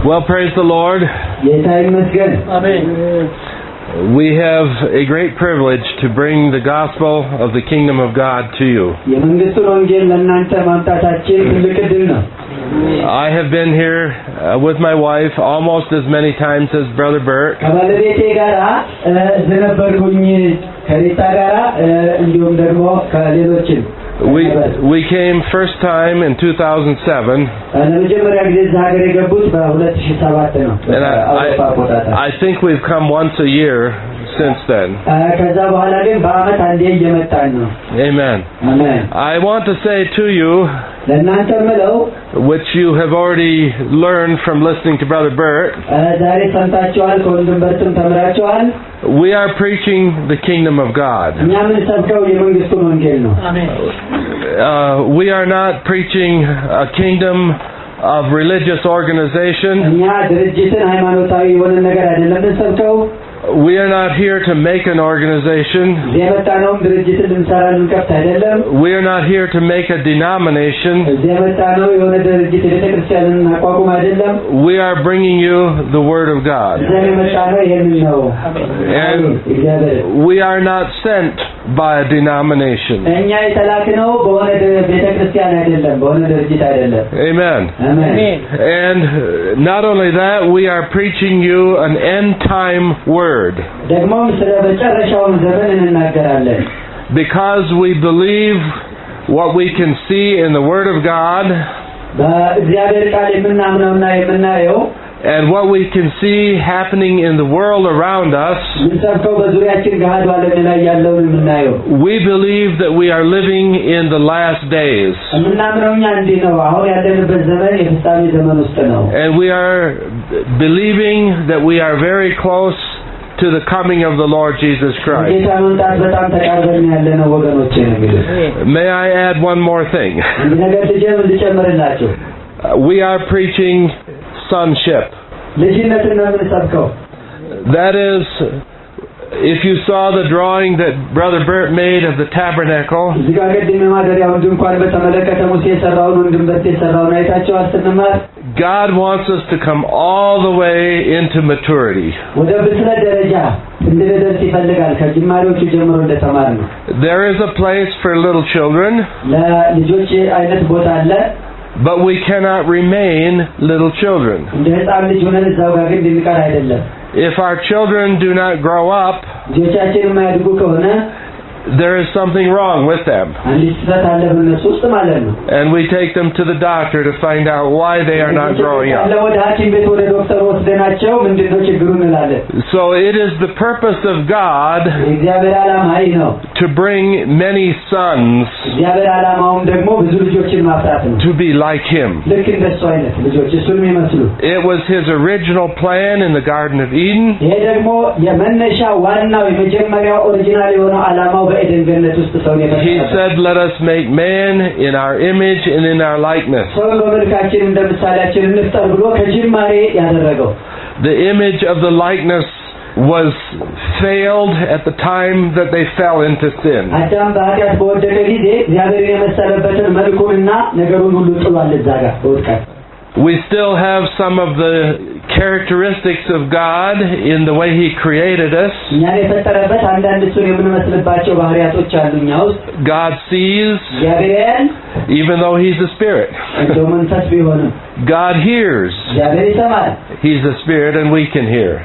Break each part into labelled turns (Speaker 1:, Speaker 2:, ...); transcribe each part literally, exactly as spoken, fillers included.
Speaker 1: Well, praise the Lord.
Speaker 2: Amen.
Speaker 1: We have a great privilege to bring the gospel of the kingdom of God to you. I have been here uh, with my wife almost as many times as Brother Bert. We we came first time in two thousand seven, and I, I, I think we've come once a year since then. Amen.
Speaker 2: Amen.
Speaker 1: I want to say to you, which you have already learned from listening to Brother Bert, we are preaching the kingdom of God. Uh, we are not preaching a kingdom of religious organization. We are not here to make an organization. We are not here to make a denomination. We are bringing you the Word of God. And we are not sent by a denomination. Amen.
Speaker 2: Amen.
Speaker 1: And not only that, we are preaching you an end time word. Because we believe what we can see in the Word of God, and what we can see happening in the world around us, we believe that we are living in the last days. And we are believing that we are very close to the coming of the Lord Jesus Christ. May I add one more thing? Uh, we are preaching sonship. That is, if you saw the drawing that Brother Bert made of the tabernacle, God wants us to come all the way into maturity. There is a place for little children, but we cannot remain little children. If our children do not grow up, there is something wrong with them. And we take them to the doctor to find out why they are not growing up. So it is the purpose of God to bring many sons to be like Him. It was His original plan in the Garden of Eden. He said, let us make man in our image and in our likeness. The image of the likeness was failed at the time that they fell into sin. We still have some of the characteristics of God in the way He created us. God sees, even though He's a spirit. God hears. He's a spirit and we can hear.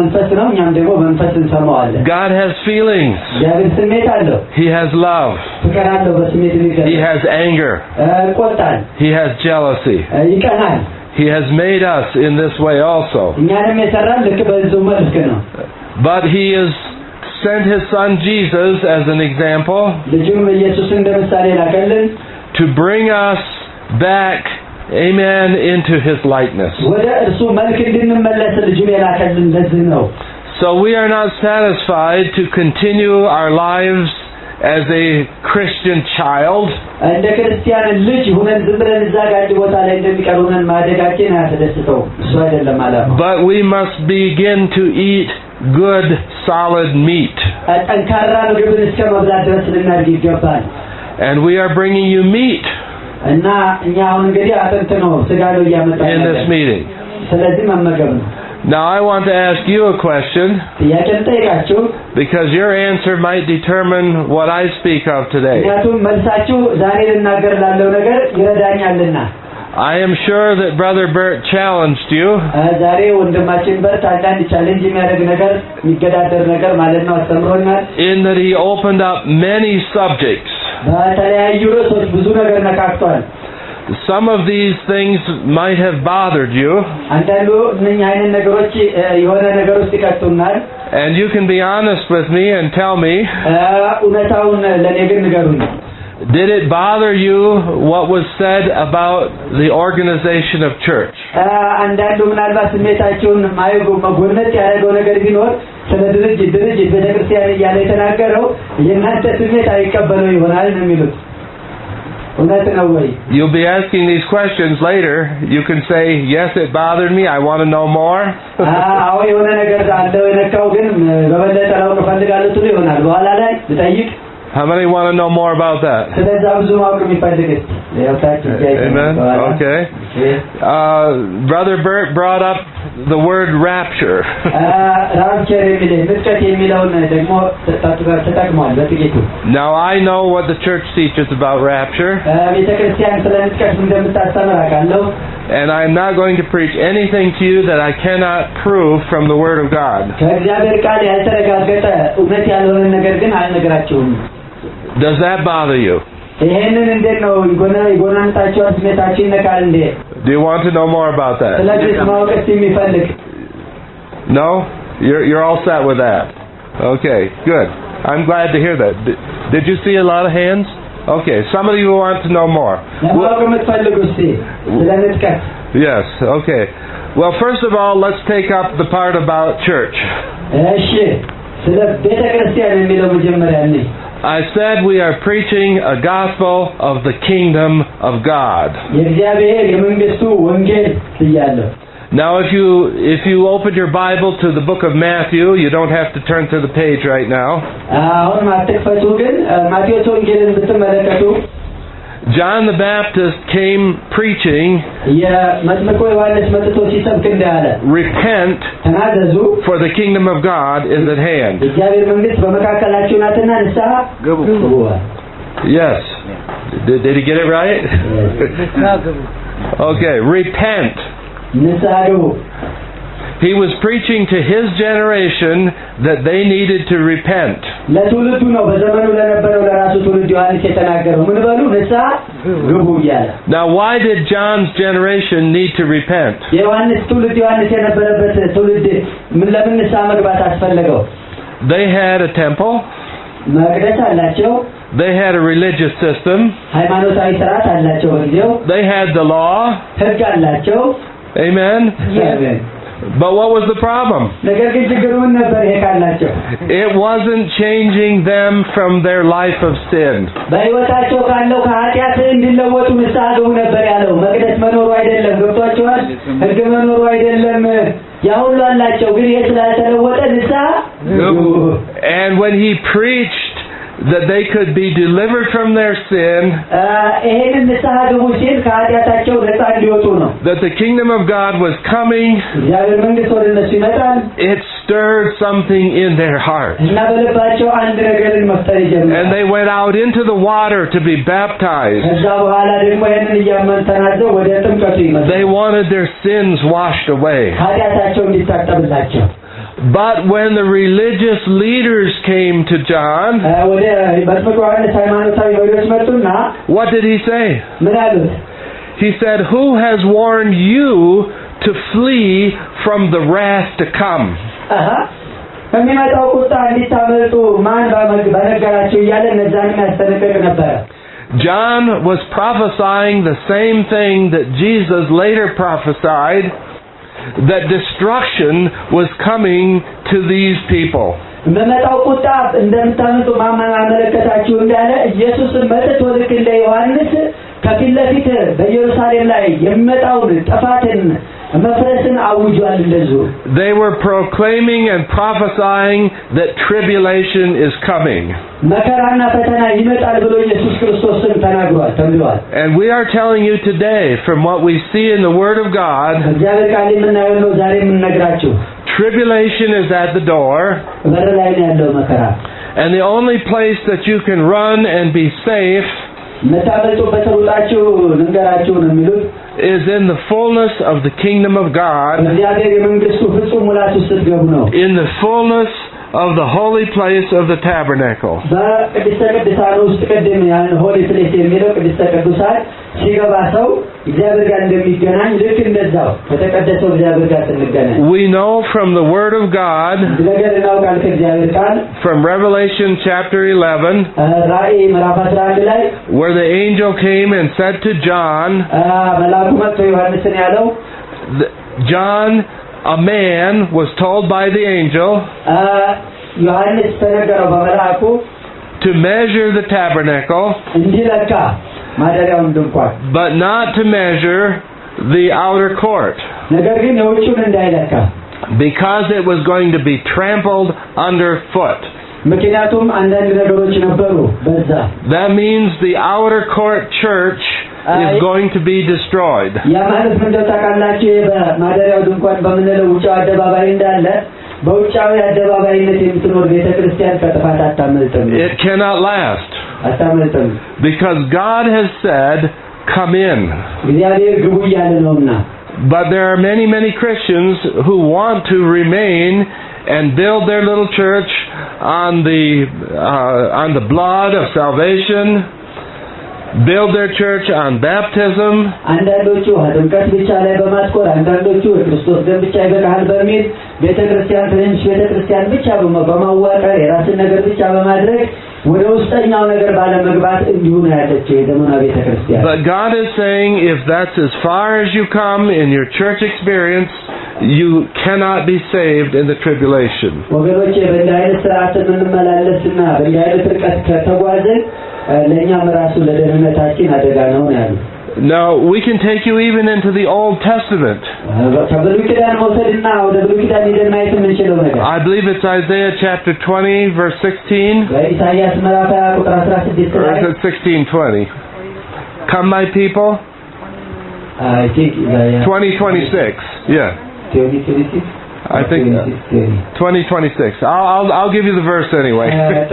Speaker 1: God has feelings. He has love. He has anger. He has jealousy. He has made us in this way also. But He has sent His Son Jesus as an example to bring us back, amen, into His likeness. So we are not satisfied to continue our lives as a Christian child, but we must begin to eat good, solid meat. And we are bringing you meat in this meeting.
Speaker 2: ስለዚህ መመገብ ነው
Speaker 1: Now I want to ask you a question because your answer might determine what I speak of today. I am sure that Brother Bert challenged you in that he opened up many subjects. Some of these things might have bothered you, and you can be honest with me and tell me, did it bother you what was said about the organization of church? You'll be asking these questions later. You can say, yes, it bothered me, I want to know more. How many want to know more about that? Amen. Okay. Uh, Brother Bert brought up the word rapture. Now I know what the church teaches about rapture, and I'm not going to preach anything to you that I cannot prove from the Word of God. Does that bother you? Do you want to know more about that? No? You're, you're all set with that? Okay, good. I'm glad to hear that. Did, did you see a lot of hands? Okay, some of you want to know more. Yes, okay. Well, first of all, let's take up the part about church. I said we are preaching a gospel of the kingdom of God. Now if you if you open your Bible to the book of Matthew, you don't have to turn to the page right now. John the Baptist came preaching, repent, for the kingdom of God is at hand. Yes. Did, did he get it right? Okay, repent. He was preaching to his generation that they needed to repent. Now, why did John's generation need to repent? They had a temple. They had a religious system. They had the law. Amen?
Speaker 2: Amen.
Speaker 1: But what was the problem? It wasn't changing them from their life of sin. And when he preached that they could be delivered from their sin, that the kingdom of God was coming, it stirred something in their heart. And they went out into the water to be baptized. They wanted their sins washed away. But when the religious leaders came to John, what did he say? He said, who has warned you to flee from the wrath to come? John was prophesying the same thing that Jesus later prophesied, that destruction was coming to these people. They were proclaiming and prophesying that tribulation is coming. And we are telling you today, from what we see in the Word of God, tribulation is at the door. And the only place that you can run and be safe is in the fullness of the kingdom of God, in the fullness of the holy place of the tabernacle. We know from the Word of God, from Revelation chapter eleven, where the angel came and said to John, John, a man was told by the angel to measure the tabernacle, but not to measure the outer court, because it was going to be trampled underfoot. That means the outer court church is going to be destroyed. It cannot last, because God has said, come in. But there are many, many Christians who want to remain and build their little church on the uh, on the blood of salvation, build their church on baptism, but God is saying, if that's as far as you come in your church experience, you cannot be saved in the tribulation. Now, we can take you even into the Old Testament. I believe it's Isaiah chapter twenty, verse sixteen. Or is it sixteen twenty? Come, my people.
Speaker 2: I think
Speaker 1: twenty twenty-six. Yeah. I think twenty twenty-six. I'll, I'll I'll give you the verse anyway.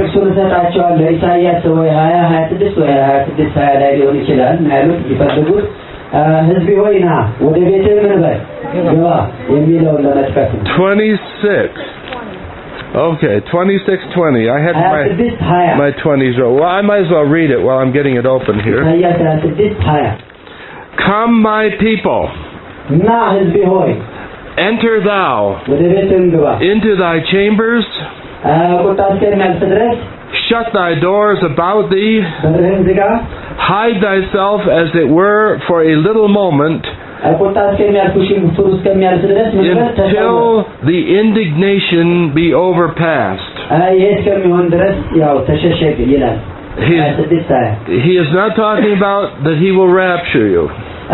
Speaker 1: twenty-six. Okay, twenty-six twenty. I had my my twenties. Well, I might as well read it while I'm getting it open here. Come, my people. Enter thou into thy chambers, shut thy doors about thee, hide thyself as it were for a little moment, until the indignation be overpassed. He is, he is not talking about that he will rapture you.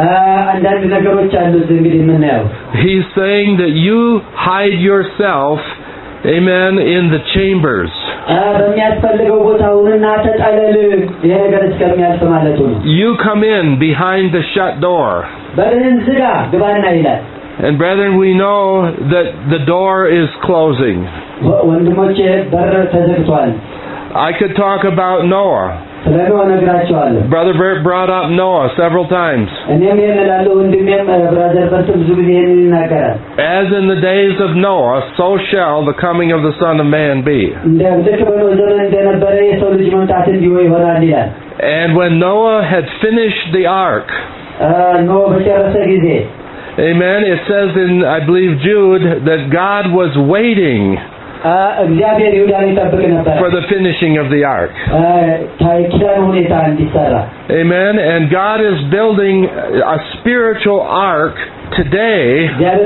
Speaker 1: He's saying that you hide yourself, amen, in the chambers. You come in behind the shut door. And brethren, we know that the door is closing. I could talk about Noah. Brother Bert brought up Noah several times. As in the days of Noah, so shall the coming of the Son of Man be. And when Noah had finished the ark, amen, it says in, I believe, Jude, that God was waiting for the finishing of the ark. Amen. And God is building a spiritual ark today.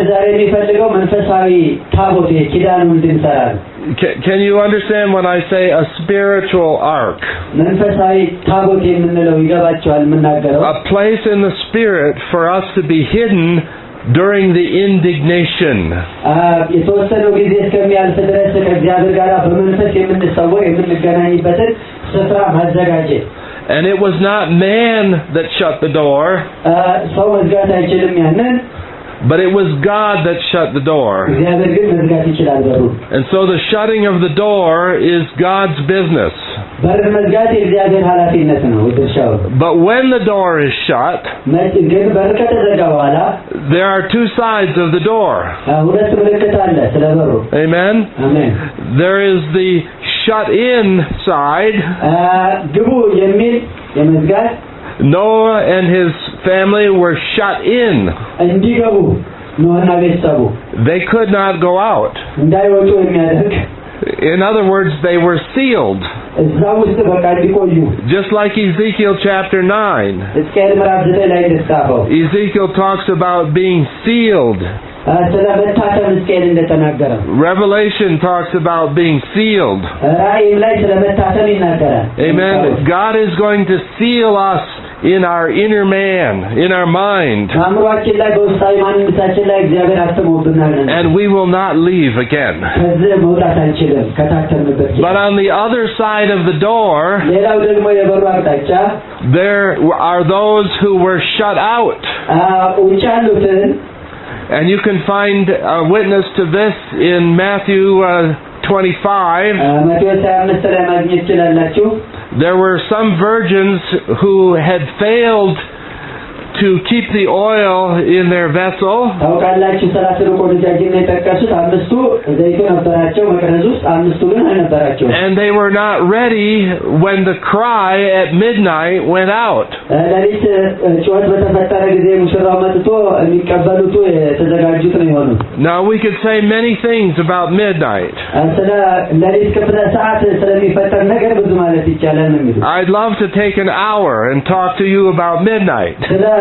Speaker 1: Can, can you understand when I say a spiritual ark? A place in the Spirit for us to be hidden during the indignation.
Speaker 2: የተወሰነው ጊዜ እስከሚያልፍ ድረስ ከእግዚአብሔር ጋር በመንፈስ የምንሰወው የምንገናኝበትን ስፍራ ማዘጋጀት.
Speaker 1: And it was not man that shut the door,
Speaker 2: ሰው መዝጋት አይችልም ያንን,
Speaker 1: but it was God that shut the door.
Speaker 2: እግዚአብሔር ግን መዝጋት ይችላል በሩን.
Speaker 1: And so the shutting of the door is God's business.
Speaker 2: በር መዝጋት የእግዚአብሔር ኃላፊነት ነው, ድርሻው.
Speaker 1: But when the door is shut,
Speaker 2: ግን በር ከተዘጋ በኋላ
Speaker 1: there are two sides of the door.
Speaker 2: ሁለት ምልክት አለ ስለ በሩ.
Speaker 1: Amen.
Speaker 2: Amen.
Speaker 1: There is the shut in side.
Speaker 2: ግቡ የሚል የመዝጋት.
Speaker 1: Noah and his family were shut in.
Speaker 2: እንዲገቡ ኖህና ቤተሰቡ.
Speaker 1: They could not go out.
Speaker 2: እንዳይወጡ የሚያደርግ.
Speaker 1: In other words, they were sealed.
Speaker 2: እዛ ውስጥ በቃ እንዲቆዩ.
Speaker 1: Just like Ezekiel chapter nine.
Speaker 2: ሕዝቅኤል ምዕራፍ ዘጠኝ ላይ እንደተጻፈው.
Speaker 1: Ezekiel talks about being sealed.
Speaker 2: ስለ መታተም ሕዝቅኤል እንደተናገረ.
Speaker 1: Revelation talks about being sealed.
Speaker 2: ራእይም ላይ ስለ መታተም ይናገራል.
Speaker 1: Amen. God is going to seal us in our inner man, in our mind.
Speaker 2: አእምሮአችን ላይ በውስጣዊ ማንነታችን ላይ እግዚአብሔር አትሞብናል.
Speaker 1: And we will not leave again.
Speaker 2: ከዚህ መውጣት አንችልም ከታተምንበት.
Speaker 1: But on the other side of the door,
Speaker 2: ሌላው ደግሞ የበሩ አቅጣጫ,
Speaker 1: there are those who were shut out.
Speaker 2: ውጭ ያሉትን.
Speaker 1: And you can find a witness to this in Matthew uh, twenty-five. There were some virgins who had failed to keep the oil in their vessel. And they were not ready when the cry at midnight went out. Now we could say many things about midnight. I'd love to take an hour and talk to you about midnight.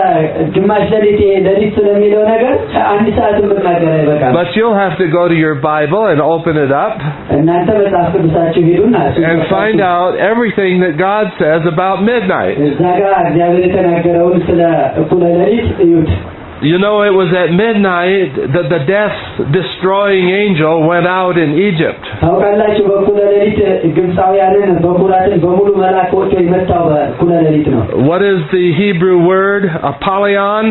Speaker 1: But you'll have to go to your Bible and open it up and find out everything that God says about midnight. You know, it was at midnight that the death-destroying angel went out in Egypt. What is the Hebrew word? Apollyon?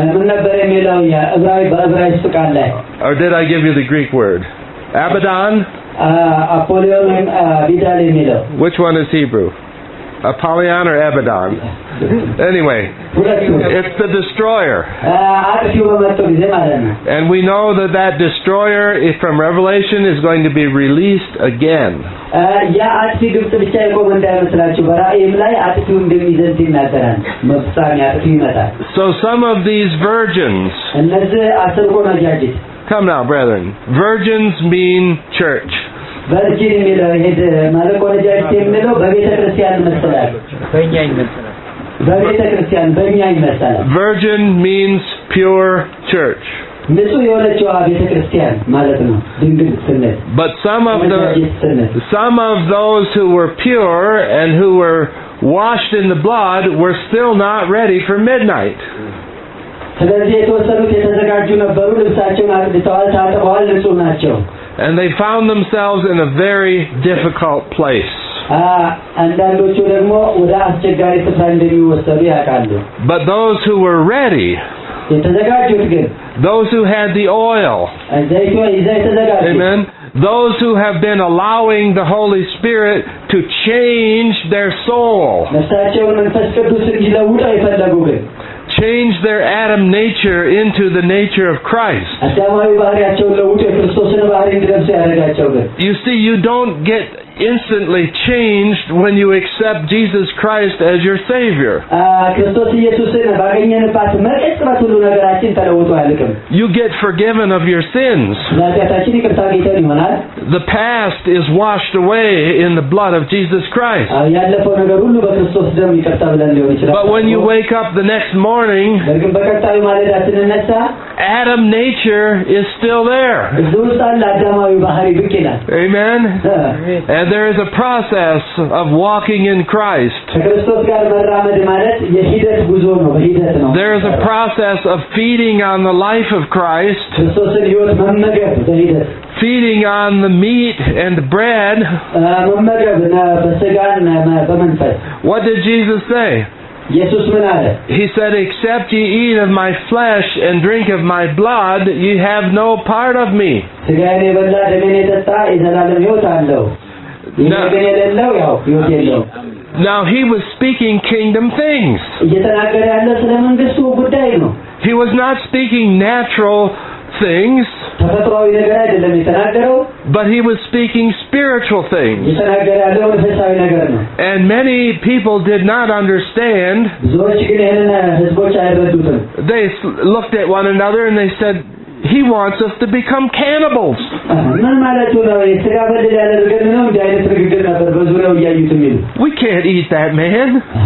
Speaker 1: Or did I give you the Greek word? Abaddon? Which one is Hebrew? Apollyon or Abaddon? Anyway, it's the destroyer. And we know that that destroyer from Revelation is going to be released again. So some of these virgins, come now, brethren, virgins mean church. Virgin means pure church. But some of the some of those who were pure and who were washed in the blood were still not ready for midnight. And they found themselves in a very difficult place. But those who were ready, those who had the oil, amen, those who have been allowing the Holy Spirit to change their soul, change their Adam nature into the nature of Christ. You see, you don't get instantly changed when you accept Jesus Christ as your Savior. You get forgiven of your sins. The past is washed away in the blood of Jesus Christ. But when you wake up the next morning, Adam nature is still there. Amen? And there is a process of walking in Christ. There is a process of feeding on the life of Christ, feeding on the meat and bread. What did Jesus say? He said, except ye eat of my flesh and drink of my blood, ye have no part of me. Now, now he was speaking kingdom things. He was not speaking natural things, but he was speaking spiritual things. And many people did not understand. They looked at one another and they said, he wants us to become cannibals. We can't eat that man.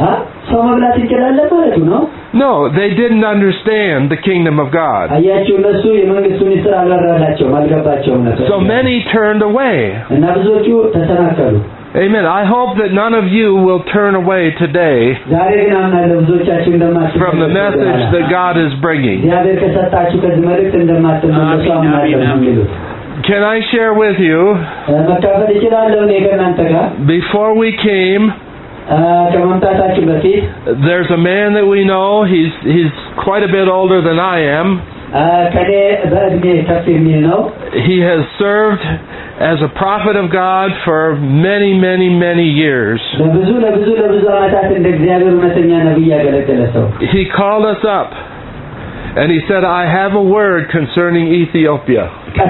Speaker 1: No, they didn't understand the kingdom of God. So many turned away. Amen. I hope that none of you will turn away today from the message that God is bringing. Can I share with you, before we came, there's a man that we know, he's, he's quite a bit older than I am. He has served as a prophet of God for many, many, many years. He called us up and he said, I have a word concerning Ethiopia.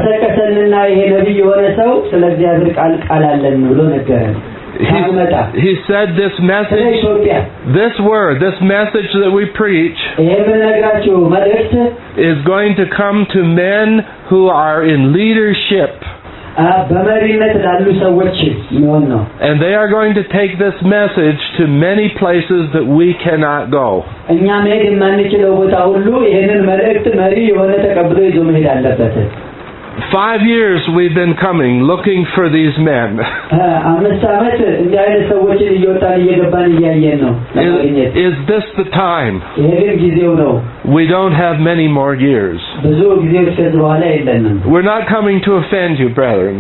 Speaker 1: He, he said this message, this word, this message that we preach is going to come to men who are in leadership. And they are going to take this message to many places that we cannot go. Five years we've been coming looking for these men. Is, is this the time? We don't have many more years. We're not coming to offend you, brethren.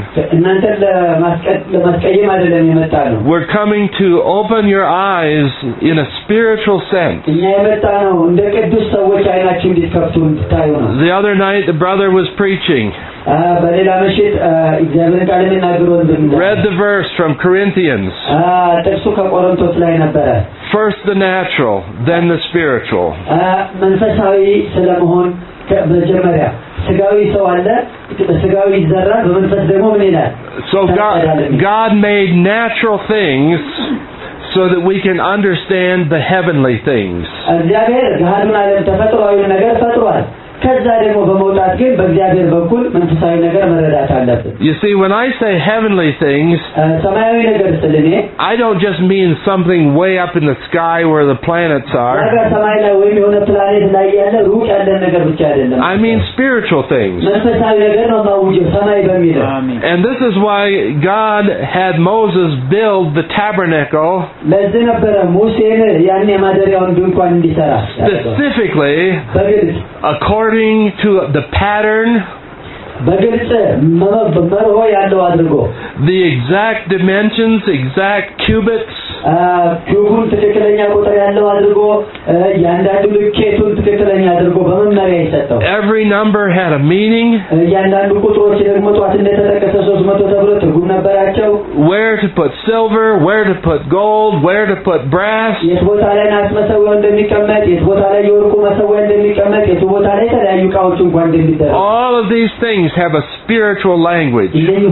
Speaker 1: We're coming to open your eyes in a spiritual sense. The other night the brother was preaching. Read the verse from Corinthians. First the natural, then the spiritual. So God, God made natural things so that we can understand the heavenly things. You see, when I say heavenly things, I don't just mean something way up in the sky where the planets are. I mean spiritual things. And this is why God had Moses build the tabernacle specifically according to the pattern, the exact dimensions, exact cubits, every number had a meaning, where to put silver, where to put gold, where to put brass. All of these things have a spiritual language.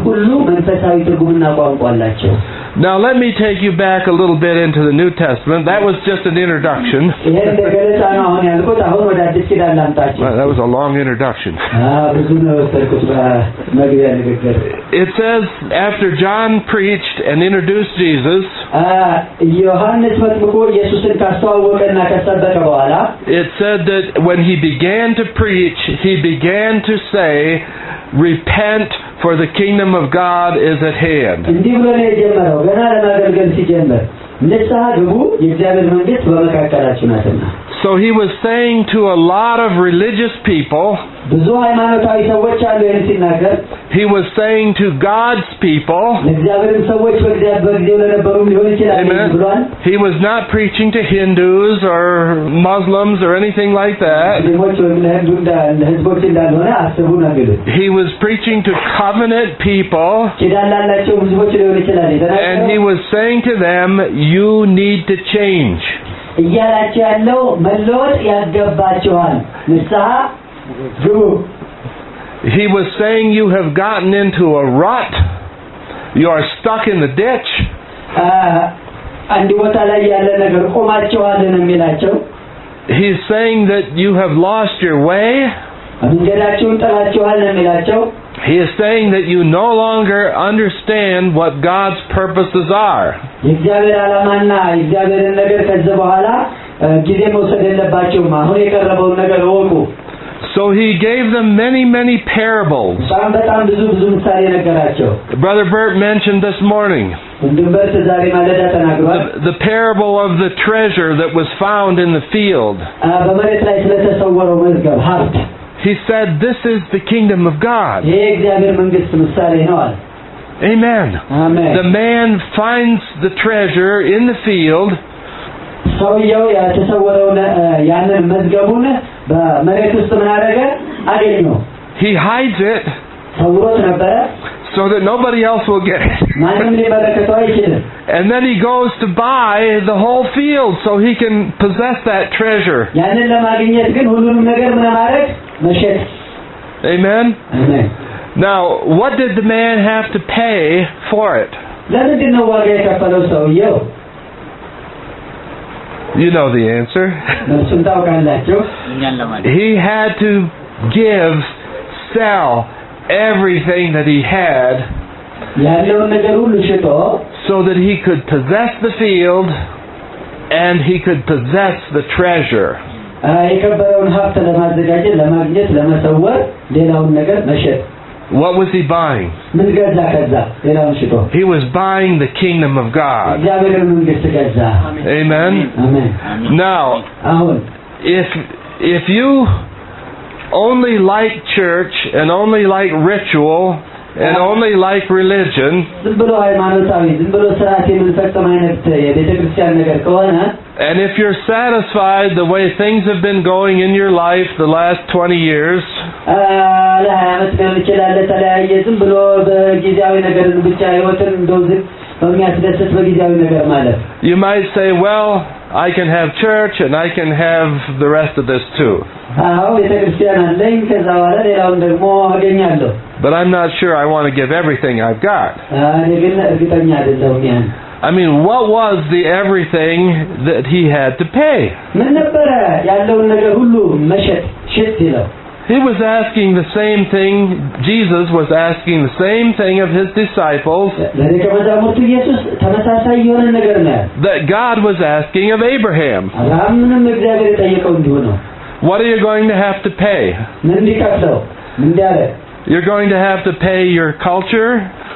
Speaker 1: Now let me take you back a little bit into the New Testament. That was just an introduction. Well, that was a long introduction. It says after John preached and introduced Jesus, it said that when he began to preach, he began to say, repent, for the kingdom of God is at hand.
Speaker 2: እንዲህ ብሎ ነው የጀመረው ገና ለማገልገል ሲጀምር ንስሐ ግቡ የእግዚአብሔር መንግስት በመካከላችሁ ናትና.
Speaker 1: So he was saying to a lot of religious people,
Speaker 2: ብዙ ሃይማኖታዊ ሰዎች አሉ ይህን ሲናገር,
Speaker 1: he was saying to God's people,
Speaker 2: ለእግዚአብሔር ሰዎች በእግዚአብሔር በጊዜው ለነበሩ ሊሆን ይችላል ብሏል.
Speaker 1: He was not preaching to Hindus or Muslims or anything like that. He was preaching to covenant people, and he was saying to them, you need to change.
Speaker 2: እያላቸው ያለው መለወጥ ያገባቸዋል ንስሐ ግቡ.
Speaker 1: He was saying you have gotten into a rut, you are stuck in the ditch.
Speaker 2: አንድ ቦታ ላይ ያለ ነገር ቆማቸዋል ነው የሚላቸው.
Speaker 1: He's saying that you have lost your way.
Speaker 2: መንገዳችሁን ጥላችኋል ነው የሚላቸው.
Speaker 1: He is saying that you no longer understand what God's purposes are.
Speaker 2: የእግዚአብሔር ዓላማና የእግዚአብሔርን ነገር ከዚህ በኋላ ጊዜ መውሰድ የለባችሁም. አሁን የቀረበውን ነገር ወቁ.
Speaker 1: So he gave them many, many parables.
Speaker 2: በጣም በጣም ብዙ ብዙ ምሳሌ ነገራቸው.
Speaker 1: Brother Bert mentioned this morning
Speaker 2: ወንድም በርት ዛሬ ማለዳ ተናግሯል.
Speaker 1: The parable of the treasure that was found in the field.
Speaker 2: በመሬት ላይ ስለተሰወረው መዝገብ ሀብት.
Speaker 1: He said, this is the kingdom of God. Amen.
Speaker 2: Amen.
Speaker 1: The man finds the treasure in the field. He hides it so that nobody else will get it. And then he goes to buy the whole field so he can possess that treasure. Amen?
Speaker 2: Amen.
Speaker 1: Now, what did the man have to pay for it? You know the answer. He had to give, sell everything that he had so that he could possess the field and he could possess the treasure. What was he buying? He was buying the kingdom of God. Amen?
Speaker 2: Amen.
Speaker 1: Now, if if you only like church and only like ritual and only like religion, and if you're satisfied the way things have been going in your life the last twenty years, you might say, well, I can have church and I can have the rest of this too. But I'm not sure I want to give everything I've got. I mean, what was the everything that he had to pay? He was asking the same thing, Jesus was asking the same thing of his disciples that God was asking of Abraham. What are you going to have to pay? You're going to have to pay your culture,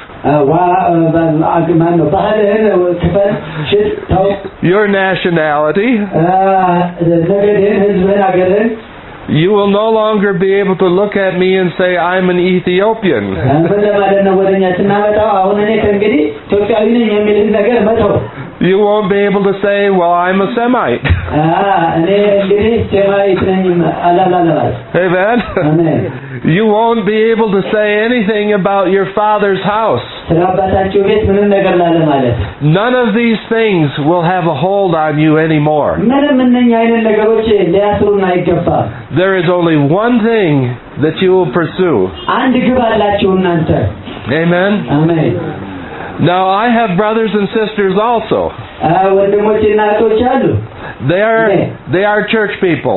Speaker 1: your nationality. You will no longer be able to look at me and say, I'm an Ethiopian. You won't be able to say, well, I'm a Semite. Amen?
Speaker 2: Amen.
Speaker 1: You won't be able to say anything about your father's house. None of these things will have a hold on you anymore. There is only one thing that you will pursue. Amen?
Speaker 2: Amen.
Speaker 1: Now, I have brothers and sisters also. They are they are church people.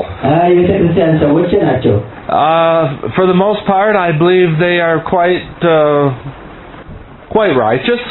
Speaker 1: Uh, for the most part, I believe they are quite uh, quite righteous.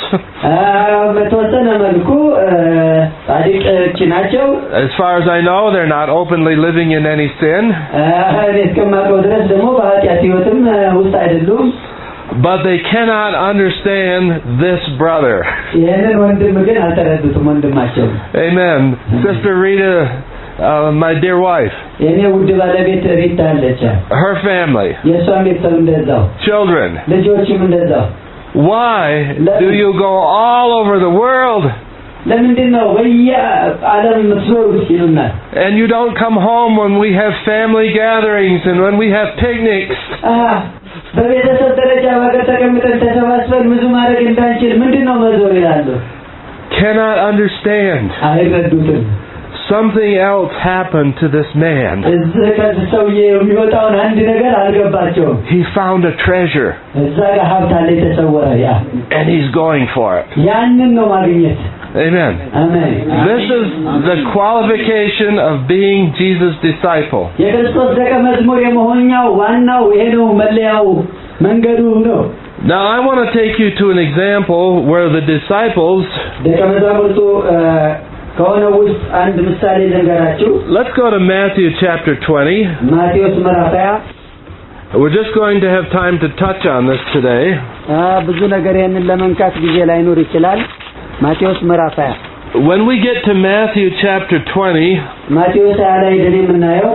Speaker 1: As far as I know, they're not openly living in any sin. But they cannot understand this brother.
Speaker 2: ይሄንን ወንድም ግን አልተረዱትም ወንድማቸው።
Speaker 1: Amen. Sister Rita, uh, my dear wife.
Speaker 2: የኔ ውድ ባለቤት ሪታ አለች።
Speaker 1: Her family.
Speaker 2: የሷም ቤተሰብ እንደዛው።
Speaker 1: Children.
Speaker 2: ልጆችም እንደዛው።
Speaker 1: Why do you go all over the world?
Speaker 2: ለምንድነው በየዓለም ምትዞሩት ይሉናል?
Speaker 1: And you don't come home when we have family gatherings and when we have picnics.
Speaker 2: Ah, በቤተሰብ ደረጃ በአገር ተቀምጠን ተሰባስበን ብዙ ማድረግ እንዳንችል ምንድነው መዞር ይላሉ?
Speaker 1: Cannot understand.
Speaker 2: አይረዱትም።
Speaker 1: Something else happened to this man.
Speaker 2: እዚህ ከዚህ ሰውዬ የሚወጣውን አንድ ነገር አልገባቸውም።
Speaker 1: He found a treasure.
Speaker 2: እዛ ጋር ሀብት አለ የተሰወረ ያ.
Speaker 1: And he's going for it.
Speaker 2: ያንን ነው ማግኘት።
Speaker 1: Amen.
Speaker 2: Amen.
Speaker 1: This is the qualification of being Jesus' disciple.
Speaker 2: የክርስቶስ ደቀ መዝሙር የመሆኛው ዋናው ይሄ ነው መለያው መንገዱ ነው።
Speaker 1: Now I want to take you to an example where the disciples
Speaker 2: ደቀ መዛሙርቱ ከሆነው ውስጥ አንድ ምሳሌ ልንገራችሁ።
Speaker 1: Let's go to Matthew chapter twenty.
Speaker 2: ማቴዎስ ምዕራፍ ሃያ.
Speaker 1: We're just going to have time to touch on this today.
Speaker 2: ብዙ ነገር ይሄንን ለመንካት ጊዜ ላይኖር ይችላል. ማቴዎስ ምዕራፍ ሃያ.
Speaker 1: When we get to Matthew chapter twenty,
Speaker 2: ማቴዎስ ሃያ ላይ ደኔ የምናየው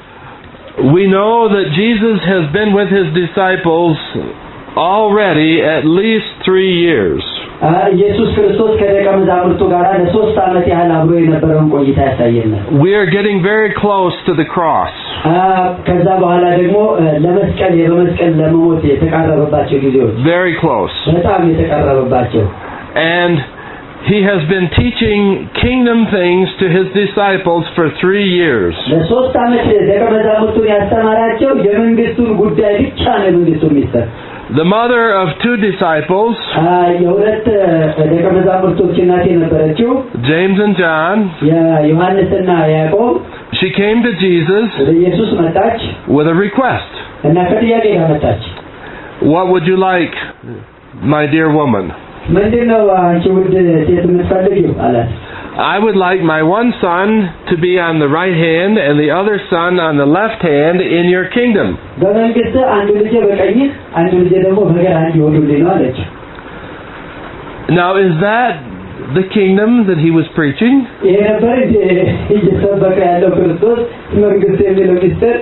Speaker 1: we know that Jesus has been with his disciples already at least three years.
Speaker 2: ኢየሱስ ክርስቶስ ከደቀ መዛሙርቱ ጋር ለሶስት ዓመት ያህል አብሮ የነበረውን ቆይታ ያሳየናል።
Speaker 1: We are getting very close to the cross.
Speaker 2: ከዛ በኋላ ደግሞ ለመስቀል የበመስቀል ለመሞት የተቃረበባቸው ጊዜዎች
Speaker 1: Very close.
Speaker 2: በጣም የተቃረበባቸው.
Speaker 1: And he has been teaching kingdom things to his disciples for three years.
Speaker 2: ለሶስት ዓመት ደቀ መዛሙርቱን ያስተማራቸው የመንግስቱን ጉዳይ ብቻ ነው መንግስቱን ሚስጥር።
Speaker 1: The mother of two disciples,
Speaker 2: የሁለት ደቀ መዛሙርቶች እናት የነበረችው
Speaker 1: James and John,
Speaker 2: ዮሐንስና ያዕቆብ,
Speaker 1: she came to Jesus
Speaker 2: ኢየሱስ መጣች
Speaker 1: with a request.
Speaker 2: እና ከጥያቄ ጋር መጣች.
Speaker 1: What would you like, my dear woman?
Speaker 2: ምንድነው አንቺ ውድ ሴት የምትፈልጊው አላት.
Speaker 1: I would like my one son to be on the right hand and the other son on the left hand in your kingdom.
Speaker 2: በመንግስት አንዱ ልጅ በቀኝ አንዱ ልጅ ደግሞ በግራ እንዲሆኑልኝ ነው አለች.
Speaker 1: Now is that the kingdom that he was preaching?
Speaker 2: ይሄ ነበር እየሰበከ ያለው ክርስቶስ መንግስት የሚለው ሚስጥር?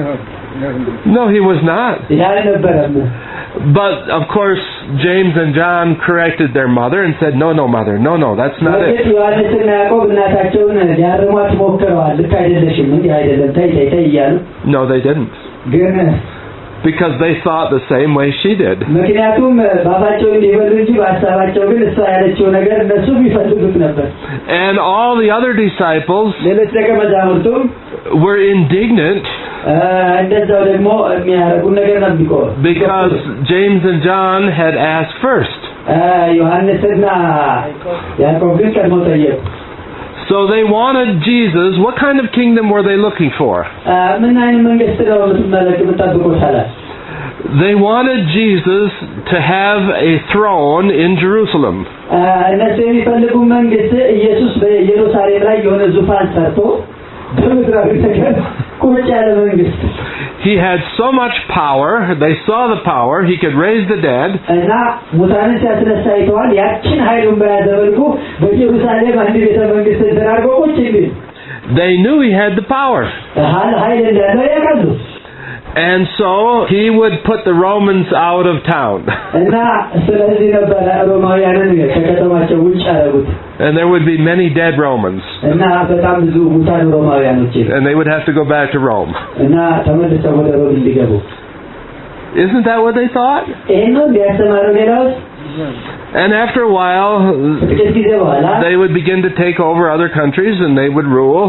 Speaker 1: No, he was not.
Speaker 2: ያ ነበረም.
Speaker 1: But of course James and John corrected their mother and said, no, no, mother, no, no, that's not it.
Speaker 2: ዮሐንስና ያዕቆብ እናታቸውን ሊያርሟት ሞክረዋል። ልክ አይደለሽም እንዴ አይደለም ተይ ተይ ተይ እያሉ.
Speaker 1: No, they didn't.
Speaker 2: ግን
Speaker 1: because they thought the same way she did.
Speaker 2: ምክንያቱም ባባቸው እንዲበሉ እንጂ በሐሳባቸው ግን እሷ ያለችው ነገር እነሱ ቢፈልጉት ነበር.
Speaker 1: And all the other disciples
Speaker 2: ሌሎች ደቀ መዛሙርቱ
Speaker 1: were indignant
Speaker 2: እንደዛው ደግሞ የሚያረጉ ነገር ነበር
Speaker 1: because James and John had asked first.
Speaker 2: ዮሐንስና ያዕቆብ ግን ቀድሞ ጠየቁ.
Speaker 1: So they wanted Jesus. What kind of kingdom were they looking for?
Speaker 2: ምን አይነት መንግስት ነው የምትጠብቁት አለ?
Speaker 1: They wanted Jesus to have a throne in Jerusalem.
Speaker 2: እነሱ የሚፈልጉ መንግስት ኢየሱስ በኢየሩሳሌም ላይ የሆነ ዙፋን ሰርቶ በምድራዊ ነገር ቁጭ ያለ መንግስት.
Speaker 1: He had so much power, they saw the power, he could raise the dead.
Speaker 2: እና ሙታንን ሲያስነሳ አይተዋል። ያችን ኃይሉን በያዘ መልኩ በኢየሩሳሌም አንድ ቤተ መንግስት ተደራርጎ ቁጭ ይል.
Speaker 1: They knew he had the power.
Speaker 2: ኃይል እንዳለው ያውቃሉ.
Speaker 1: And so he would put the Romans out of town.
Speaker 2: እና ስለዚህ ነበር ሮማውያንን ከከተማቸው ውጭ ያደረጉት.
Speaker 1: And there would be many dead Romans.
Speaker 2: እና በጣም ብዙ ሙታን ሮማውያኖች.
Speaker 1: And they would have to go back to Rome.
Speaker 2: እና ተመልሰው ወደ ሮም እንዲገቡ.
Speaker 1: Isn't that what they thought?
Speaker 2: ይሄን ነው ያስተማረው ሌላው.
Speaker 1: And after a while, they would begin to take over other countries and they would rule.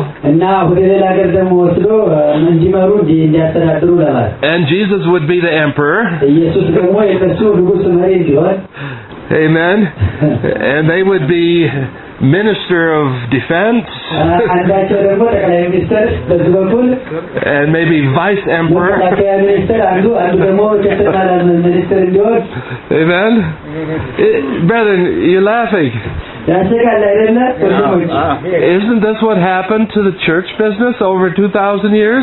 Speaker 1: And Jesus would be the emperor. Amen. And they would be Minister of Defense. And maybe Vice Emperor. Amen. It, brethren, you're laughing. Isn't this what happened to the church business over two thousand years?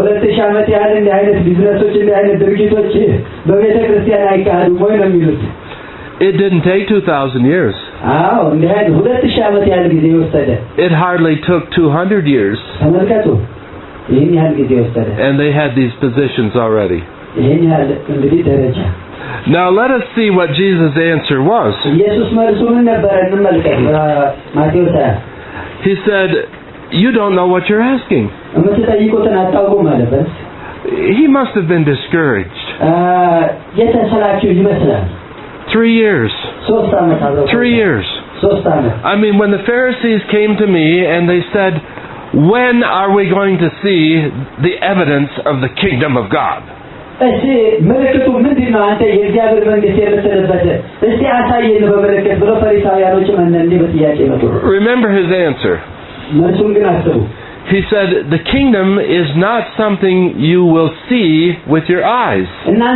Speaker 1: It didn't take two thousand years. It hardly took two hundred years. And they had these positions already. Now let us see what Jesus' answer was. He said, you don't know what you're asking. He must have been discouraged. Three years. Three years. I mean, when the Pharisees came to me and they said, when are we going to see the evidence of the kingdom of God? Remember his answer. He said, the kingdom is not something you will see with your eyes.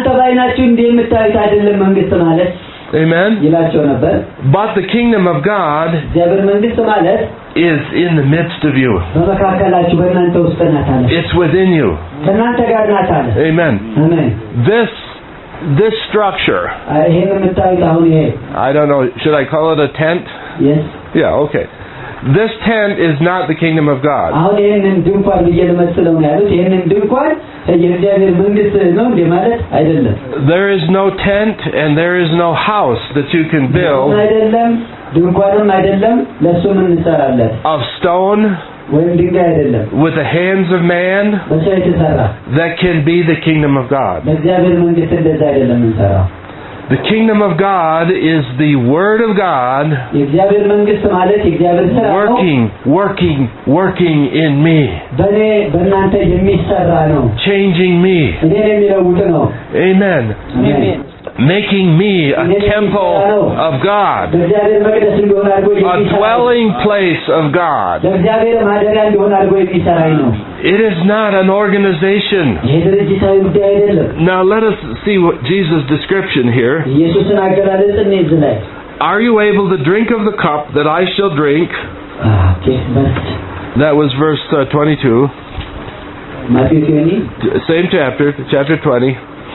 Speaker 1: Amen? But the kingdom of God is in the midst of you. It's within you. Amen. This this structure, I don't know, should I call it a tent?
Speaker 2: Yes.
Speaker 1: Yeah, okay. This tent is not the kingdom of God. There is no tent and there is no house that you can build of stone with the hands of man that can be the kingdom of God. The kingdom of God is the Word of God working, working, working in me, changing me. Amen. Amen. Making me a temple of God, a dwelling place of God. It is not an organization. Now let us see what Jesus' description here. Are you able to drink of the cup that I shall drink? That was verse uh, twenty-two. Same chapter, chapter twenty.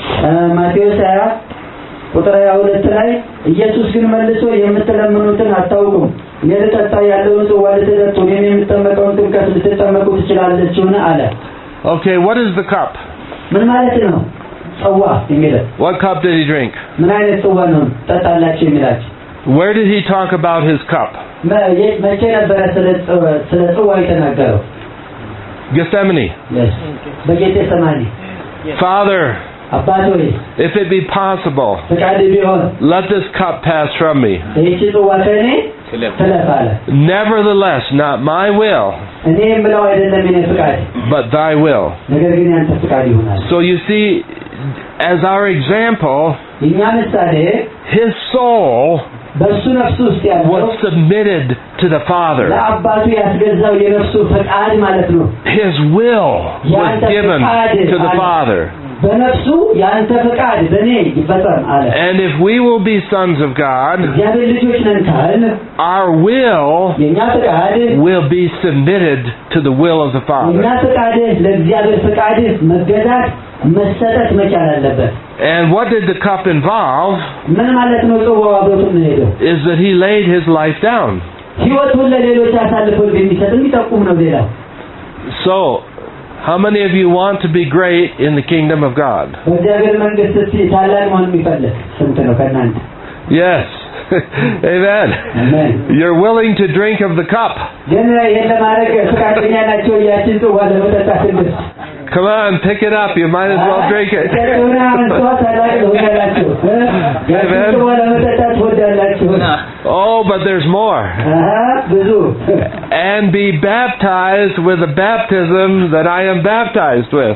Speaker 1: ቁጥር ሃያ ሁለት ላይ ኢየሱስ ግን መልሶ የምትለምኑትን አታውቁም ለተጠጣ ያለውን ጽዋ ለተጠጡ እኔም የምጠመቀውን ጥምቀት ልትጠመቁ ትችላላችሁና አለ። Okay, what is the cup? ምን ማለት ነው? ጽዋ የሚለው. What cup did he drink? ምን አይነት ጽዋ ነው ጠጣላችሁ የሚላችሁ? Where did he talk about his cup? መቼ ነበር ስለ ጽዋ የተናገረው? Gethsemane. Yes. በጌቴሰማኒ. Father, if it be possible, let this cup pass from me. Nevertheless, not my will, but thy will. So you see, as our example, his soul was submitted to the Father. His will was given to the Father. And if we will be sons of God, our will will be submitted to the will of the Father. And what did the cup involve? Is that he laid his life down. So, how many of you want to be great in the kingdom of God? Yes. Amen. Amen. You're willing to drink of the cup. Come on, pick it up. You might as well drink it. Amen. Oh, but there's more. And be baptized with the baptism that I am baptized with.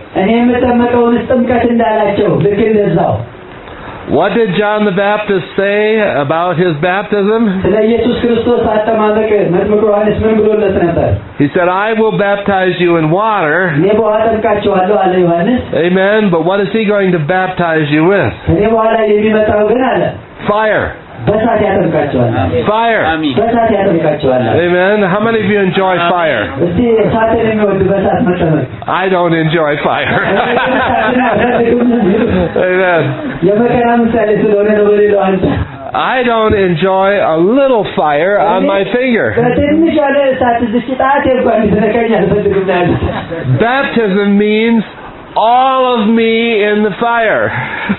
Speaker 1: What did John the Baptist say about his baptism? He said, I will baptize you in water. Amen. But what is he going to baptize you with? Fire.
Speaker 2: Fire.
Speaker 1: Amen. How many of you enjoy fire? I don't enjoy fire. Amen. I don't enjoy a little fire on my finger. Baptism means all of me in the fire.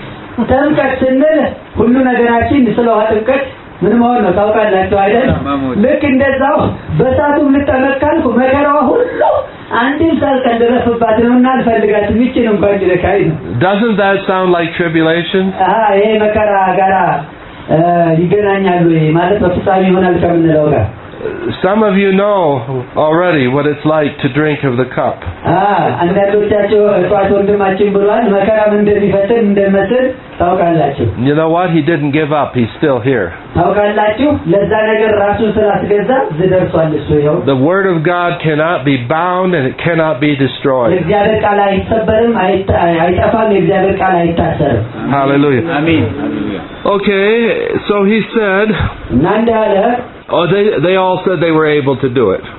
Speaker 2: ምን ማለት ነው ታውቃላችሁ አይደል ልክ እንደዛው በሳቱ ልተነካልኩ መከራው ሁሉ አንድም ሳልከደረፍባት ነውና አልፈልጋትም ይችላል እንኳን ይለካይ ነው
Speaker 1: Doesn't that sound like tribulation?
Speaker 2: አዎ ይሄ መከራ ጋራ ይገናኛሉ ማለት በፍጻሜ ይሆናል ከምንለው ጋር
Speaker 1: Some of you know already what it's like to drink of the cup.
Speaker 2: Ah, አንዳንዶቻችሁ እርሷት ወንድማችን ብሏል መከራ ምን እንደሚፈትን እንደመስል ታውቃላችሁ
Speaker 1: You know what? He didn't give up. He's still here.
Speaker 2: ታውቃላችሁ ለዛ ነገር ራሱን ስላስገዛ ዝደርሷል እሱ ይኸው
Speaker 1: The word of God cannot be bound and it cannot be destroyed.
Speaker 2: የእግዚአብሔር ቃል አይሰበርም አይጠፋም የእግዚአብሔር ቃል አይታሰርም
Speaker 1: Hallelujah.
Speaker 2: Amen.
Speaker 1: Okay, so he said
Speaker 2: ናንዳለ
Speaker 1: Oh, they they all said they were able to do it.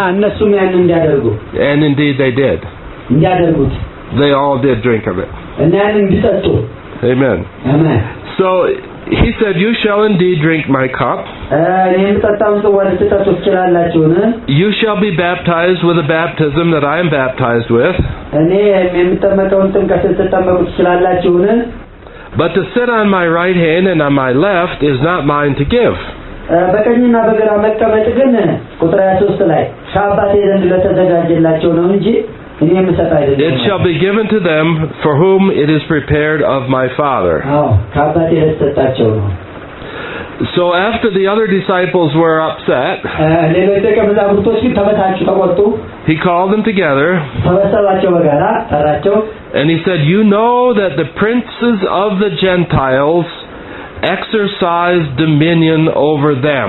Speaker 1: And indeed they did. They all did drink of it. Amen.
Speaker 2: Amen.
Speaker 1: So he said, you shall indeed drink my cup. You shall be baptized with the baptism that I am baptized with. But to sit on my right hand and on my left is not mine to give.
Speaker 2: በቀኝና በግራ መቀመጥ ግን ቁጥር ሃያ ሶስት ላይ ከአባቴ ዘንድ ለተዘጋጀላቸው ነው እንጂ እኔ የምሰጥ አይደለም
Speaker 1: It shall be given to them for whom it is prepared of my Father.
Speaker 2: አዎ ከአባቴ ለተሰጣቸው ነው
Speaker 1: So after the other disciples were upset,
Speaker 2: ሌሎች ደቀ መዛሙርቶች ግን ተበሳጩ ተቆጡ
Speaker 1: he called them together
Speaker 2: ተሰበሰባቸው በጋራ ጠራቸው
Speaker 1: and he said, you know that the princes of the Gentiles exercise dominion over them.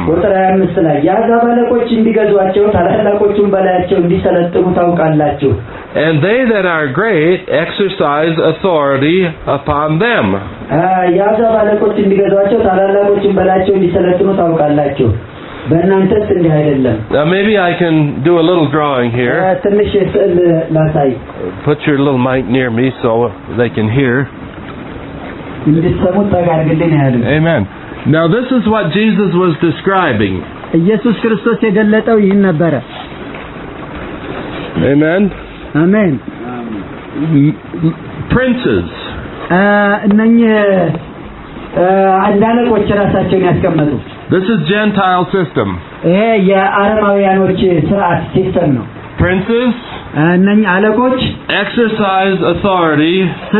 Speaker 1: And they that are great exercise authority upon them. Now maybe I can do a little drawing here. Put your little mic near me so they can hear. Amen. Now this is what Jesus was describing. Amen.
Speaker 2: Amen.
Speaker 1: Princes. This is Gentile system. Princes exercise authority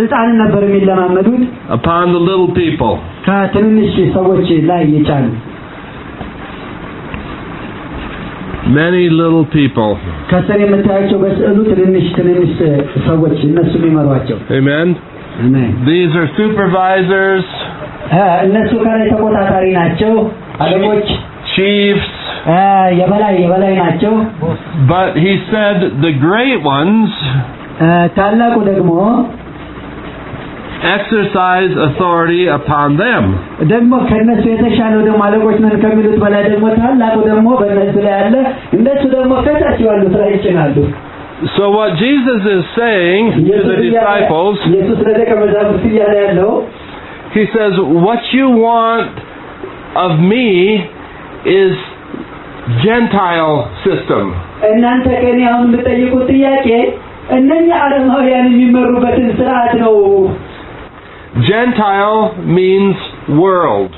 Speaker 1: upon the little people. Many little people. Amen.
Speaker 2: Amen.
Speaker 1: These are supervisors, chiefs, but he said the great ones exercise authority upon them. So what Jesus is saying to the disciples, he says, what you want of me is Gentile system. Gentile means world.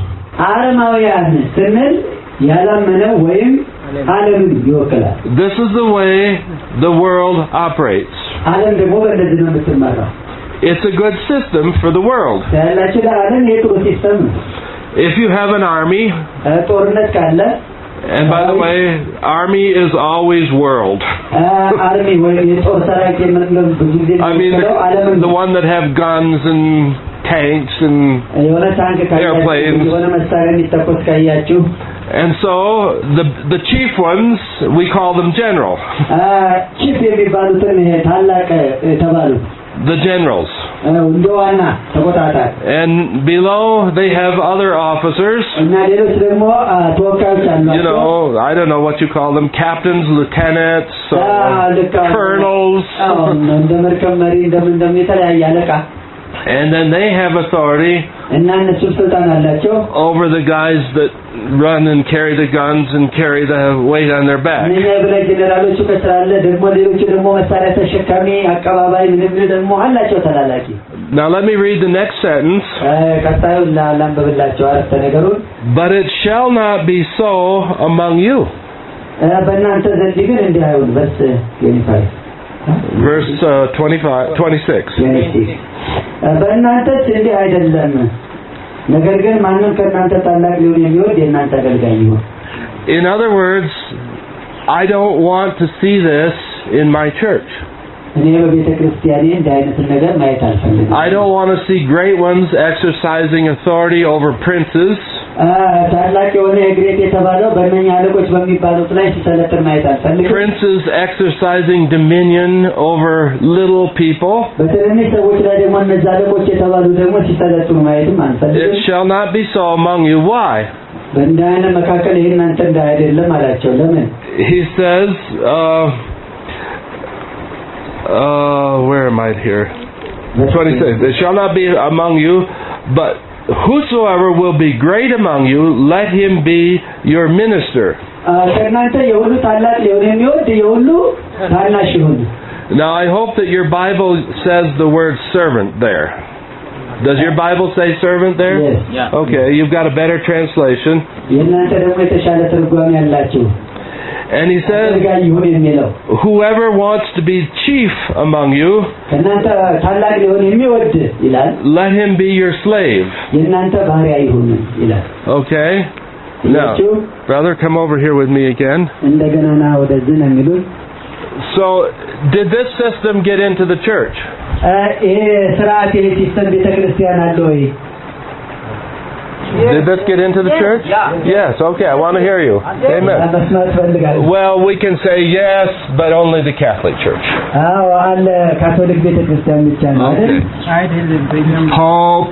Speaker 1: This is the way the world operates. It's a good system for the world. If you have an army, and by the way, army is always world. I mean, the, the one that have guns and tanks and airplanes. And so the the chief ones, we call them general. the generals.
Speaker 2: እንደ ዋና ተቆጣጣሪ
Speaker 1: And below they have other officers.
Speaker 2: እና ሌሎች ደግሞ ተወካዮች አሏቸው.
Speaker 1: You know, I don't know what you call them, captains, lieutenants, uh, colonels.
Speaker 2: እንደ መርከብ መሪ እንደምን እንደሚተለያየ አለቃ.
Speaker 1: And then they have authority
Speaker 2: እና እነሱ ስልጣን አላቸው
Speaker 1: over the guys that run and carry the guns and carry the weight on their back.
Speaker 2: እኛ በላይ ጀነራሎቹ ከስራለ ደግሞ ሌሎቹ ደግሞ መሳሪያ ተሸካሚ አቀባባይ ምንም ደግሞ አላቸው ተላላኪ.
Speaker 1: Now let me read the next sentence.
Speaker 2: ቀጣዩ ላንብብላችሁ አረፍተ ነገሩን.
Speaker 1: But it shall not be so among you.
Speaker 2: በእናንተ ዘንድ ግን እንዲህ አይሁን. verse twenty-five.
Speaker 1: Verse uh, twenty-five, twenty-six.
Speaker 2: በእናንተ እንዲህ አይደለም. ነገር ግን ማንም ከእናንተ ታላቅ ሊሆን የሚወድ የእናንተ አገልጋይ ይሁን.
Speaker 1: In other words, I don't want to see this in my church.
Speaker 2: እኔ በቤተ ክርስቲያኔ እንዲህ አይነት ነገር ማየት አልፈልግም.
Speaker 1: I don't want to see great ones exercising authority over princes.
Speaker 2: ታላቅ የሆነ የግሬት የተባለው በእነኛ አለቆች በሚባሉት ላይ ሲሰለጥን ማየት አልፈልግም.
Speaker 1: Princes exercising dominion over little people.
Speaker 2: በትንንሽ ሰዎች ላይ ደግሞ እነዛ አለቆች የተባሉ ደግሞ ሲሰለጥኑ ማየትም አልፈልግም.
Speaker 1: It shall not be so among you. Why?
Speaker 2: በእንዳነ መካከል ይሄን አንተ እንዳይደለም አላቸው. ለምን?
Speaker 1: He says, uh, uh, where am I here? twenty-six. It shall not be among you, but whosoever will be great among you, let him be your minister.
Speaker 2: ከእናንተ የሁሉ ታላቅ ሊሆን የሚወድ የሁሉ ታናሽ ይሁን.
Speaker 1: Now I hope that your Bible says the word servant there. Does your Bible say servant there?
Speaker 2: Yes.
Speaker 3: Yeah.
Speaker 1: Okay, you've got a better translation.
Speaker 2: የእናንተ ደግሞ የተሻለ ትርጓሜ ያላችሁ.
Speaker 1: And he says, whoever wants to be chief among you, let him be your slave. Okay? Now, brother, come over here with me again. So, did this system get into the church? Did this get into the church?
Speaker 3: Yeah.
Speaker 1: Yes, okay, I want to hear you. Amen. Well, we can say yes, but only the Catholic Church. Okay. Pope,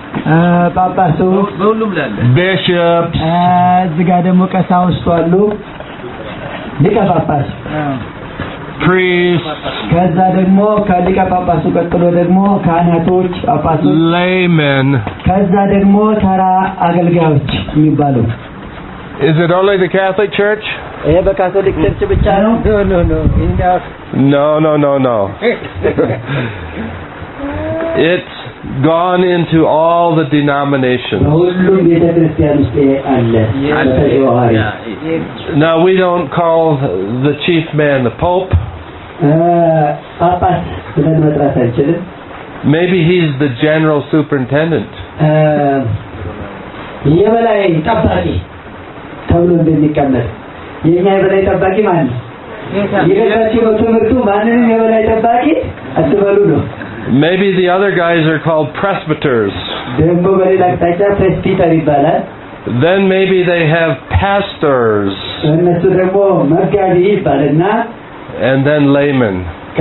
Speaker 1: bishops, priests, laymen. Is it only the Catholic Church?
Speaker 2: No, no, no.
Speaker 1: No, no, no, no. It's gone into all the denominations. Now we don't call the chief man the Pope. Maybe he's the general superintendent. Maybe the other guys are called presbyters. Then maybe they have pastors. And then laymen.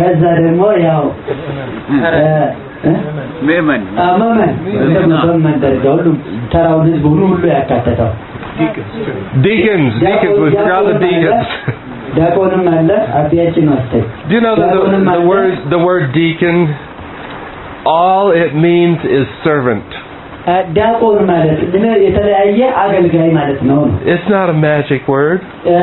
Speaker 3: Laymen.
Speaker 1: Deacons. Deacons. We forgot the deacons. Do you know that the, the word the word deacon, all it means is servant. It's not a magic word.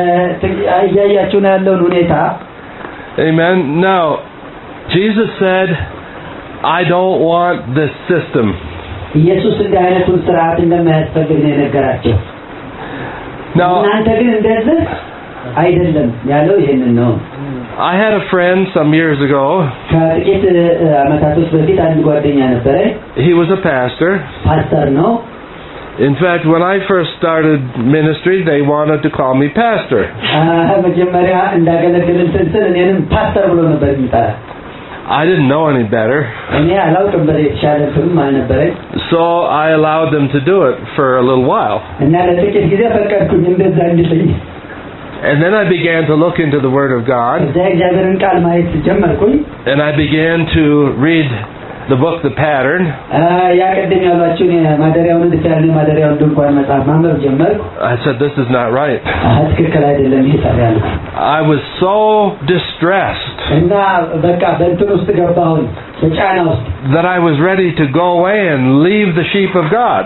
Speaker 1: Amen. Now, Jesus said, I don't want this system. Now, I had a friend some years ago. He was a pastor. In fact, when I first started ministry, they wanted to call me pastor. I didn't know any better. So I allowed them to do it for a little while. And then I began to look into the Word of God. And I began to read the book, The Pattern. I said, this is not right. I was so distressed that I was ready to go away and leave the sheep of God.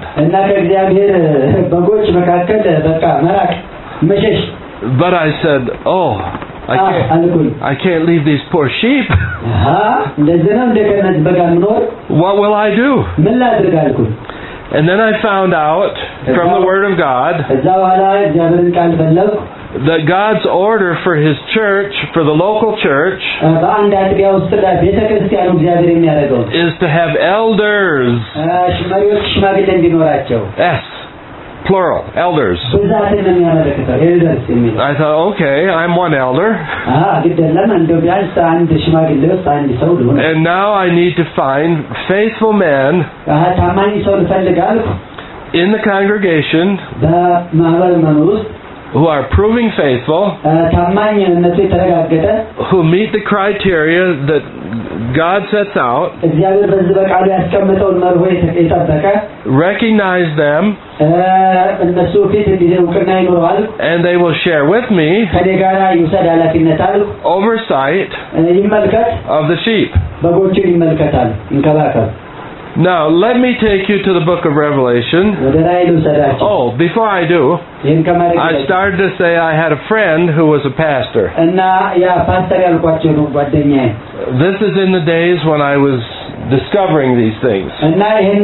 Speaker 1: But I said, oh, I can't, I can't leave these poor sheep. What will I do? And then I found out from the Word of God that God's order for His church, for the local church, is to have elders. S. Plural, elders. I thought, okay, I'm one elder. And now I need to find faithful men in the congregation who are proving faithful, who meet the criteria that God sets out, recognize them, and they will share with me oversight of the sheep. Now, let me take you to the book of Revelation. Oh, before I do, I started to say I had a friend who was a pastor. This is in the days when I was discovering these things. And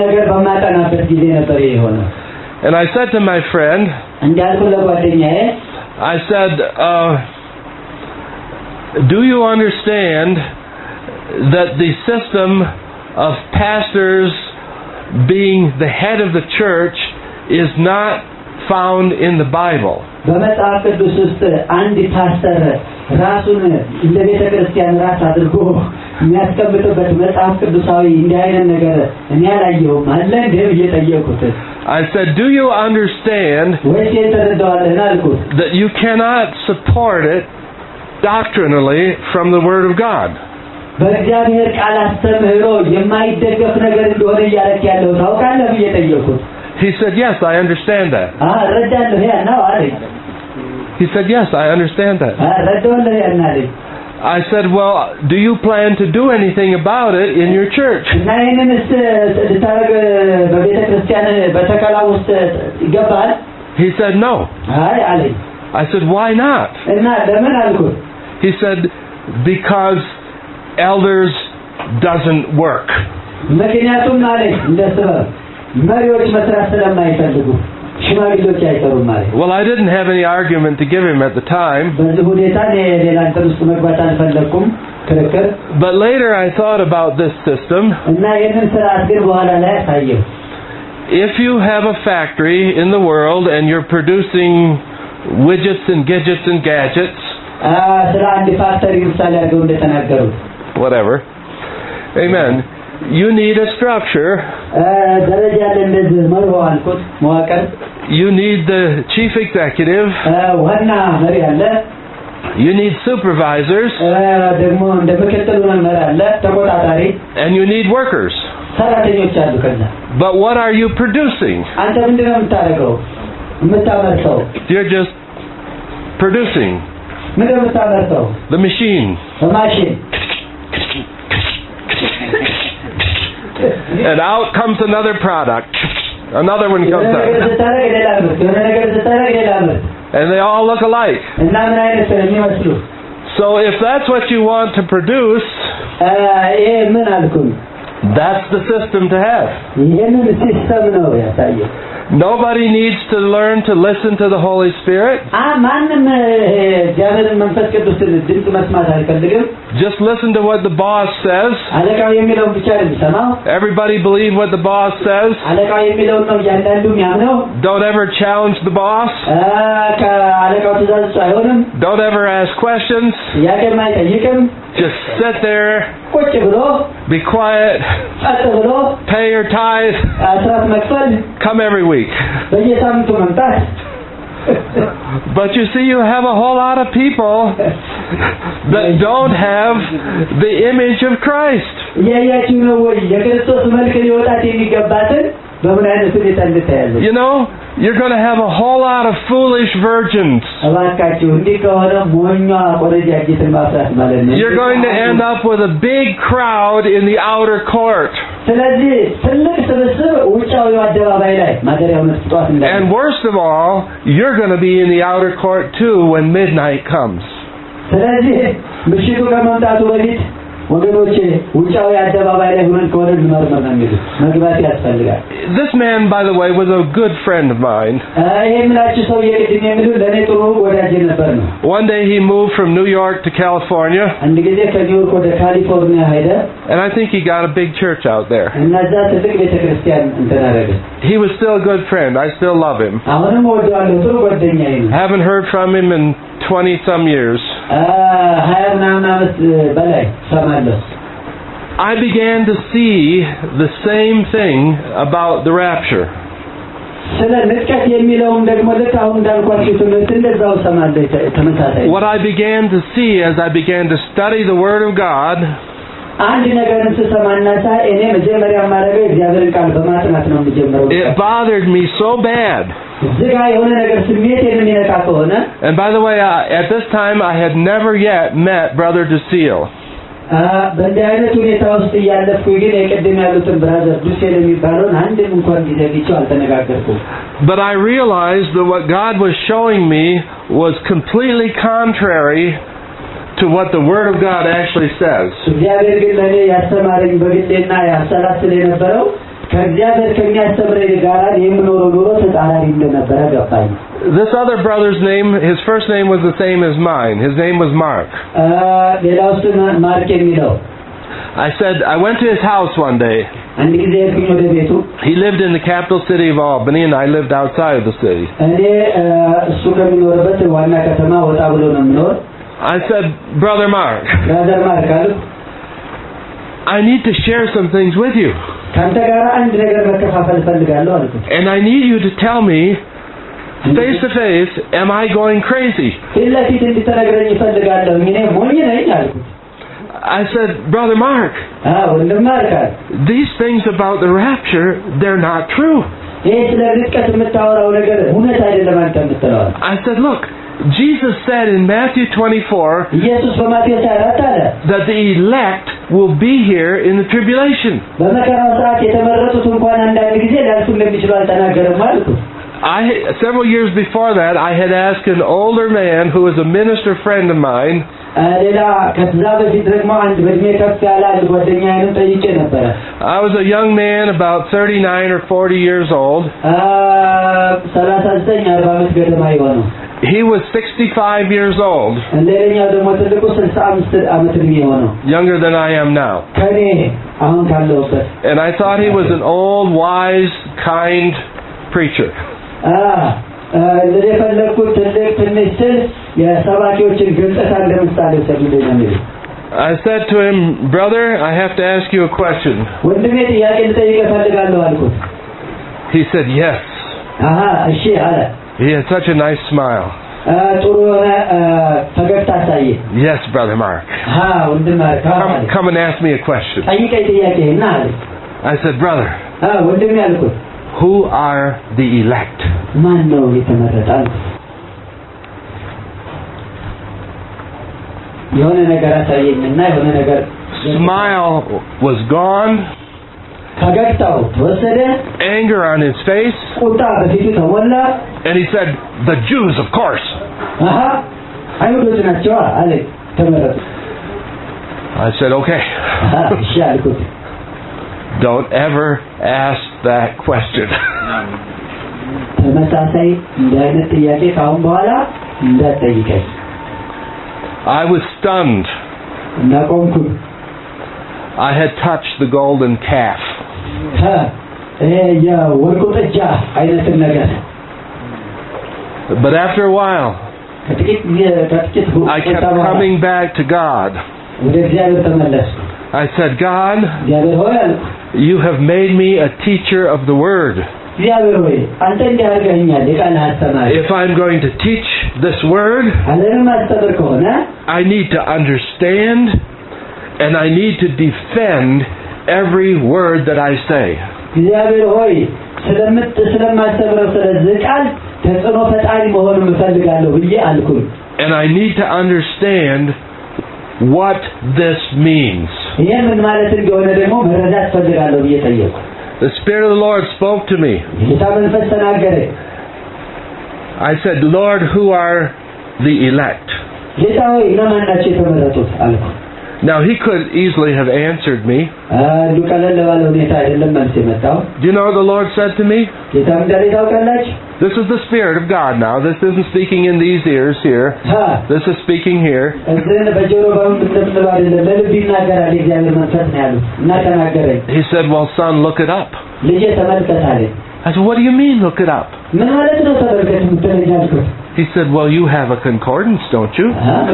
Speaker 1: I said to my friend, I said, uh, do you understand that the system of pastors being the head of the church is not found in the Bible? I said, do you understand that you cannot support it doctrinally from the Word of God? He said, yes, I understand that. He said, yes, I understand that. I said, well, do you plan to do anything about it in your church? He said, no. I said, why not? He said, because elders doesn't work. Well, I didn't have any argument to give him at the time. But later I thought about this system. If you have a factory in the world and you're producing widgets and gadgets and gadgets, whatever, amen, you need a structure. You need the chief executive. You need supervisors. And you need workers. But what are you producing? You're just producing. The machine. And out comes another product. Another one comes out. And they all look alike. So if that's what you want to produce, that's the system to have. Nobody needs to learn to listen to the Holy Spirit. Just listen to what the boss says. Everybody believe what the boss says. Don't ever challenge the boss. Don't ever ask questions. Just sit there, be quiet, pay your tithe, come every week. But you see, you have a whole lot of people that don't have the image of Christ. You know, you're going to have a whole lot of foolish virgins. You're going to end up with a big crowd in the outer court. And worst of all, you're going to be in the outer court too when midnight comes. This man, by the way, was a good friend of mine. One day he moved from New York to California, and I think he got a big church out there. He was still a good friend. I still love him. Haven't heard from him in twenty some years. I began to see the same thing about the rapture. What I began to see as I began to study the Word of God it bothered me so bad. And by the way, uh, at this time I had never yet met Brother DeSeal. But I realized that what God was showing me was completely contrary to what the Word of God actually says. This other brother's name, his first name was the same as mine. His name was Mark. I said, I went to his house one day. He lived in the capital city of Albany, and I lived outside of the city. I said, Brother Mark, I need to share some things with you. And I need you to tell me, face to face, am I going crazy? I said, Brother Mark, these things about the rapture, they're not true. I said, look, Jesus said in Matthew twenty-four that the elect will be here in the tribulation. I, several years before that, I had asked an older man who was a minister friend of mine. I was a young man, about thirty-nine or forty years old. He was sixty-five years old. Younger than I am now. And I thought he was an old, wise, kind preacher. I said to him, Brother, I have to ask you a question. He said, yes. He had such a nice smile. Yes, Brother Mark. Come, come and ask me a question. I said, Brother, who are the elect? Smile was gone. Anger on his face. And he said, the Jews, of course. I said, okay. Don't ever ask that question. I was stunned. I had touched the golden calf. But after a while, I kept coming back to God. I said, God, you have made me a teacher of the Word.
Speaker 2: እግዚአብሔር ሆይ አንተ እንዲያርገኛል የቃል አስተማሪ
Speaker 1: if I'm going to teach this word
Speaker 2: አለንም አስተምር ከሆነ
Speaker 1: I need to understand and I need to defend every word that I say
Speaker 2: እግዚአብሔር ሆይ ስለምት ስለማስተምረው ስለዚህ ቃል ተጽዕኖ ፈጣሪ መሆን እፈልጋለሁ ብዬ አልኩኝ
Speaker 1: and I need to understand what this means
Speaker 2: ይሄ ምን ማለት እንደሆነ ደግሞ መረዳት ፈልጋለሁ ብዬ ጠየቅኩ
Speaker 1: The Spirit of the Lord spoke to me. I said, Lord, who are the elect? Now he could easily have answered me. Do you know what the Lord said to me? This is the Spirit of God now. This isn't speaking in these ears here. This is speaking here. He said, well, son, look it up. I said, what do you mean, look it up? He said, well, you have a concordance, don't you?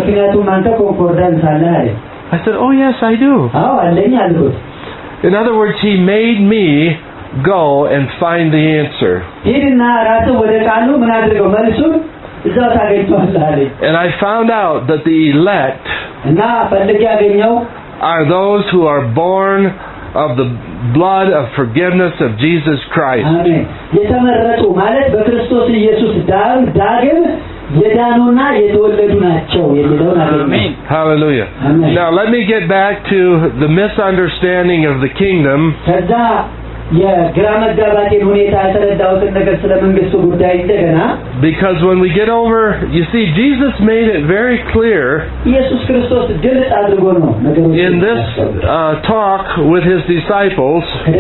Speaker 1: I said, oh, yes, I do. In other words, he made me go and find the answer. And I found out that the elect are those who are born of the blood of forgiveness of Jesus Christ. Hallelujah. Now let me get back to the misunderstanding of the kingdom. Because when we get over, you see, Jesus made it very clear in this uh, talk with his disciples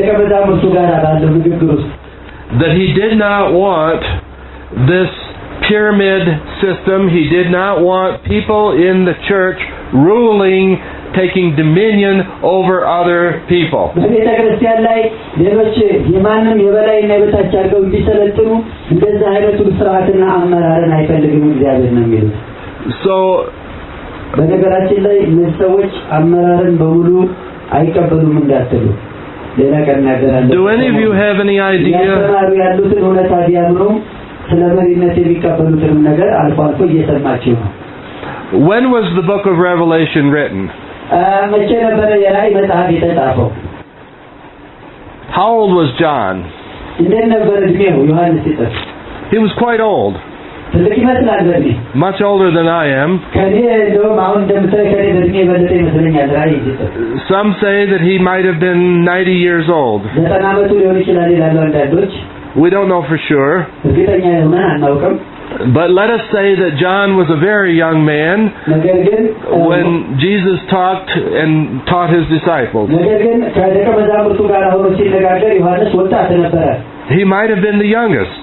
Speaker 1: that he did not want this pyramid system. He did not want people in the church ruling, taking dominion over other people. So, do any of you have any idea when was the book of Revelation written? How old was John? He was quite old. Much older than I am. Some say that he might have been ninety years old. We don't know for sure. But let us say that John was a very young man when Jesus talked and taught his disciples. He might have been the youngest.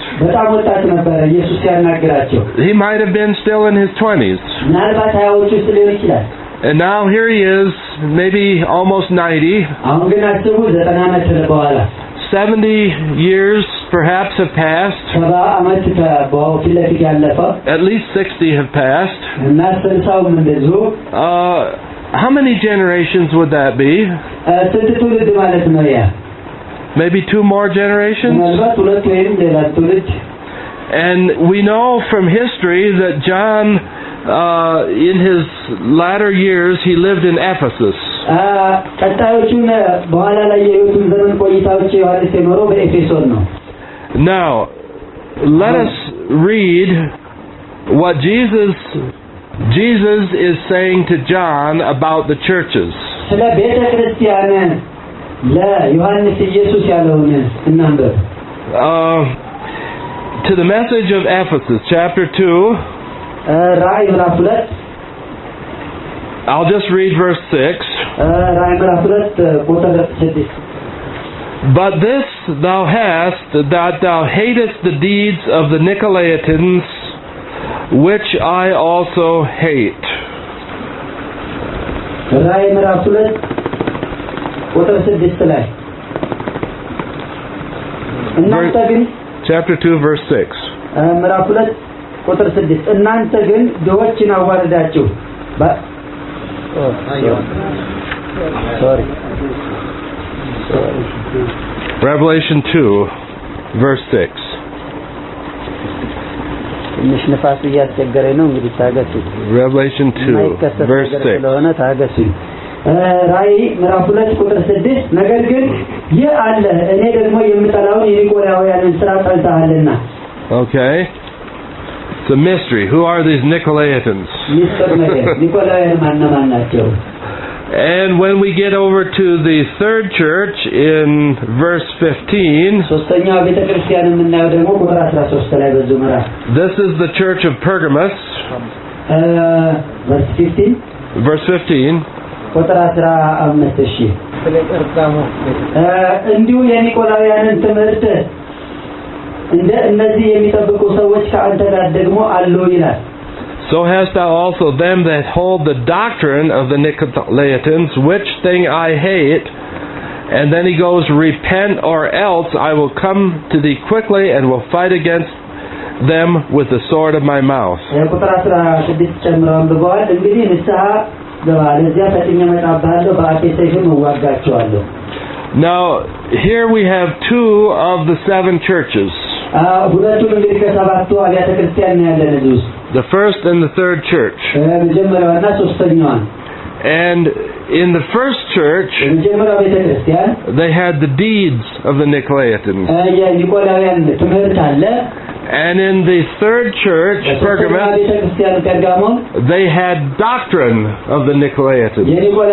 Speaker 1: He might have been still in his twenties. And now here he is, maybe almost ninety. seventy years perhaps have passed. At least sixty have passed. Uh, how many generations would that be? Maybe two more generations? And we know from history that John, uh, in his latter years, he lived in Ephesus. Now, let us read what Jesus Jesus is saying to John about the churches. Uh, to the message of Ephesus, chapter two. I'll just read verse six. But this thou hast, that thou hatest the deeds of the Nicolaitans, which I also hate. Verse, chapter two, verse six. Sorry. Revelation two. verse six. Revelation two, verse six.
Speaker 2: ራእይ ምዕራፍ ሁለት ቁጥር ስድስት ነገር ግን ይህ አለ እኔ ደግሞ የምጠላውን የኒቆላውያንን ሥራ ጠልተሃልና።
Speaker 1: Okay. It's a mystery. Who are these Nicolaitans? And when we get over to the third church in verse fifteen, this is the church of Pergamos.
Speaker 2: Uh, verse fifteen.
Speaker 1: Verse fifteen.
Speaker 2: እንዲሁ የኒቆላውያንን ትምህርት እንደ እነዚህ የሚጠብቁ ሰዎች ከአንተ ጋር ደግሞ አሉ ይላል።
Speaker 1: So hast thou also them that hold the doctrine of the Nicolaitans, which thing I hate. And then he goes, repent or else I will come to thee quickly and will fight against them with the sword of my mouth. Now, here we have two of the seven churches. The first and the third church. And in the first church, they had the deeds of the Nicolaitans. And in the third church, Pergamos, they had doctrine of the Nicolaitans.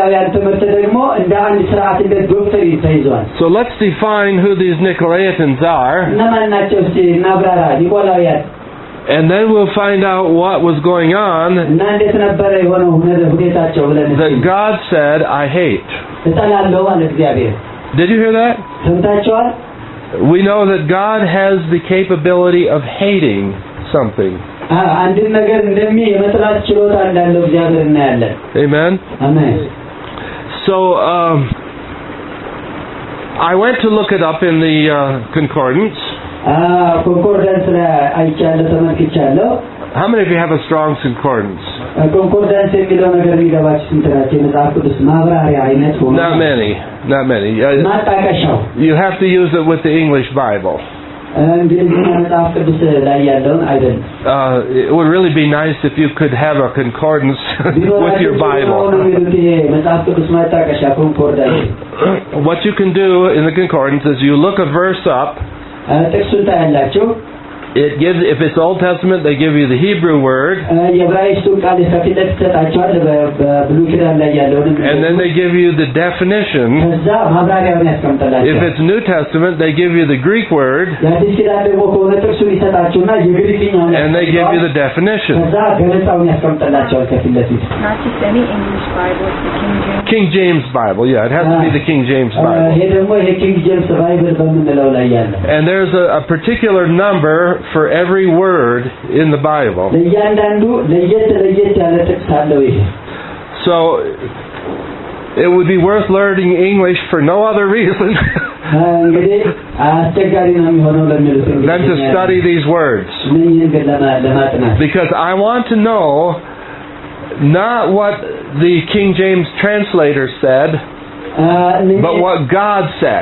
Speaker 1: So let's define who these Nicolaitans are. And then we'll find out what was going on that God said, I hate. Did you hear that? We know that God has the capability of hating something. Amen?
Speaker 2: Amen.
Speaker 1: So, um, I went to look it up in the uh, concordance. How many of you have a strong concordance? Not many. Not many. Uh, you have to use it with the English Bible. Uh, it would really be nice if you could have a concordance with your Bible. What you can do in the concordance is you look a verse up. It gives, if it's Old Testament, they give you the Hebrew word. And then they give you the definition. If it's New Testament, they give you the Greek word. And they give you the definition.
Speaker 3: Not just any English Bible, it's the King James.
Speaker 1: King James Bible, yeah, it has to be the King James Bible. And there's a, a particular number for every word in the Bible. So it would be worth learning English for no other reason than to study these words. Because I want to know not what the King James translator said, but what God said.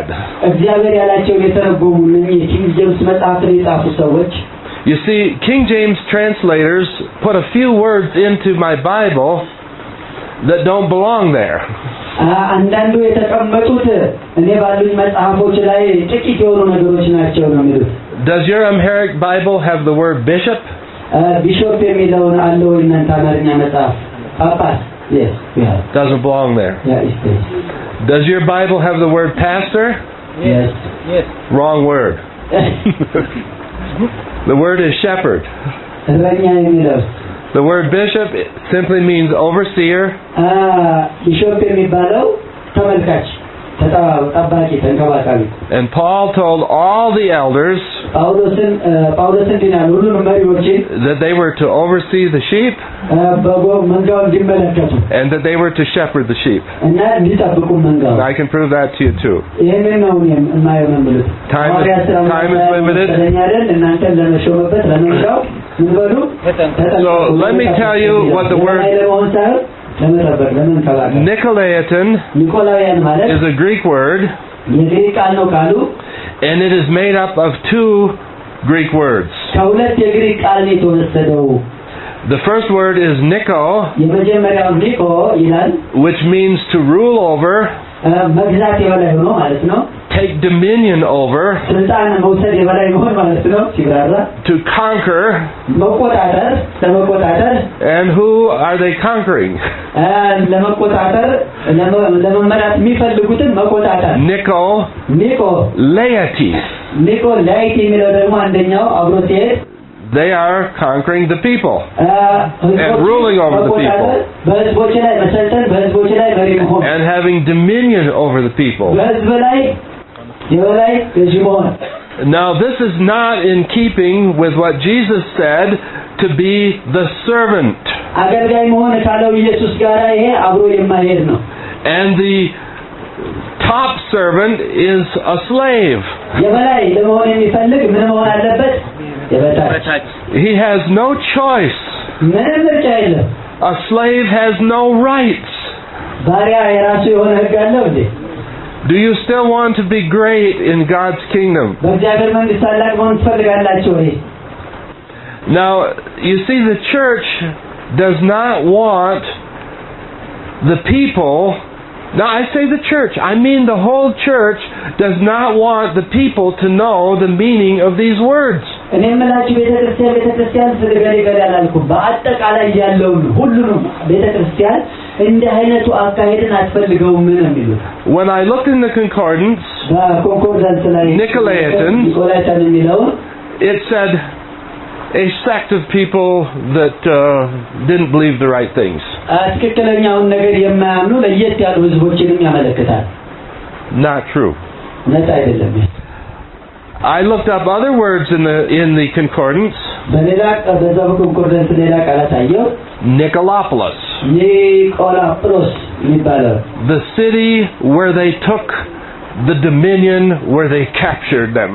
Speaker 1: You see, King James translators put a few words into my Bible that don't belong there. Does your Amharic Bible have the word bishop?
Speaker 2: Yes, we have.
Speaker 1: Doesn't belong there.
Speaker 2: Yeah, it does.
Speaker 1: Does your Bible have the word pastor?
Speaker 2: Yes. Yes.
Speaker 1: Wrong word. The word is shepherd. The word bishop simply means overseer.
Speaker 2: Bishop የሚባለው ተመልካች
Speaker 1: And Paul told all the elders that they were to oversee the sheep and that they were to shepherd the sheep. And I can prove that to you too. Time is, time is limited. So let me tell you what the word Nicolaitan is a Greek word
Speaker 2: የግሪክ ቃል ነው ቃሉ
Speaker 1: and it is made up of two Greek words.
Speaker 2: ከሁለት የግሪክ ቃል ነው የተወሰደው
Speaker 1: The first word is Niko,
Speaker 2: የመጀመሪያው ኒኮ ይላል
Speaker 1: which means to rule over,
Speaker 2: መግዛት የበላይ ሆኖ ማለት ነው
Speaker 1: take dominion over,
Speaker 2: ስልጣን መውሰድ የበላይ መሆን ማለት ነው ሲብራራ
Speaker 1: to conquer,
Speaker 2: መቆጣጠር ለመቆጣጠር
Speaker 1: and who are they conquering?
Speaker 2: ለመቆጣጠር ለመመራት የሚፈልጉትን መቆጣጠር
Speaker 1: Niko,
Speaker 2: ኒኮ
Speaker 1: laity.
Speaker 2: ኒኮ laity የሚለው ደግሞ አንደኛው አብሮ ሲሄድ
Speaker 1: they are conquering the people and ruling over the people and having dominion over the people. Now this is not in keeping with what Jesus said to be the servant. And the top servant is a slave. He has no choice. A slave has no rights. Do you still want to be great in God's kingdom? Now, you see, the church does not want the people. Now, I say the church, I mean the whole church does not want the people to know the meaning of these words. When I looked in the concordance, Nicolaitan, it said a sect of people that uh, didn't believe the right things. Not true. I looked up other words in the in the concordance. Nicolapolis. The city where they took the dominion, where they captured them.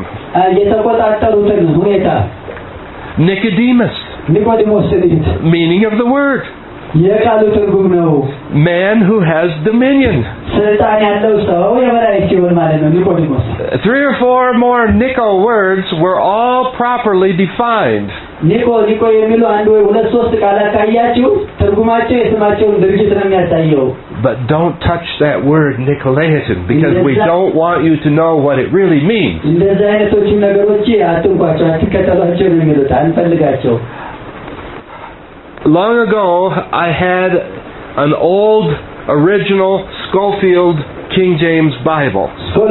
Speaker 1: Nicodemus. Meaning of the word. Man who has dominion. Three or four more Nico words were all properly defined. But don't touch that word Nicolaitan, because we don't want you to know what it really means. Long ago, I had an old, original Scofield King James Bible.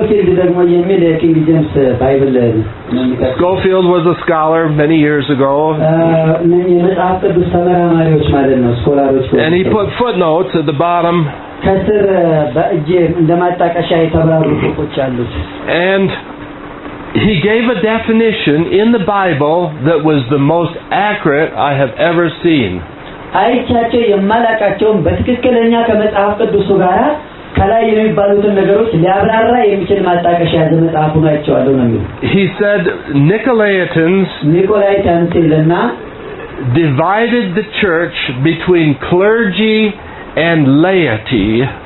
Speaker 1: Scofield was a scholar many years ago. And he put footnotes at the bottom. And he gave a definition in the Bible that was the most accurate I have ever seen. He said Nicolaitans divided the church between clergy and laity.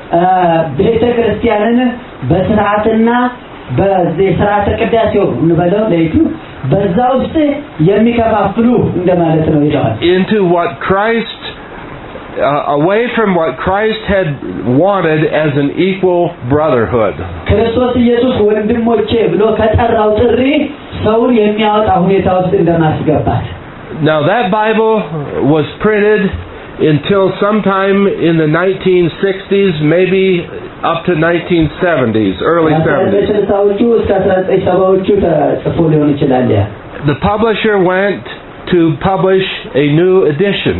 Speaker 1: በስርዓተ ቅዳሴው እንበለው ለይቱ በዛው ውስጥ የሚከፋፍሉ እንደማለት ነው ይላል into what Christ uh, away from what Christ had wanted as an equal brotherhood. ክርስቶስ ኢየሱስ ወንድሞቼ ብሎ ከጠራው ጥሪ ሰውን የሚያወጣ ሁኔታ ውስጥ እንደማስገባት. Now that Bible was printed until sometime in the nineteen sixties, maybe up to nineteen seventies, early seventies. The publisher went to publish a new edition.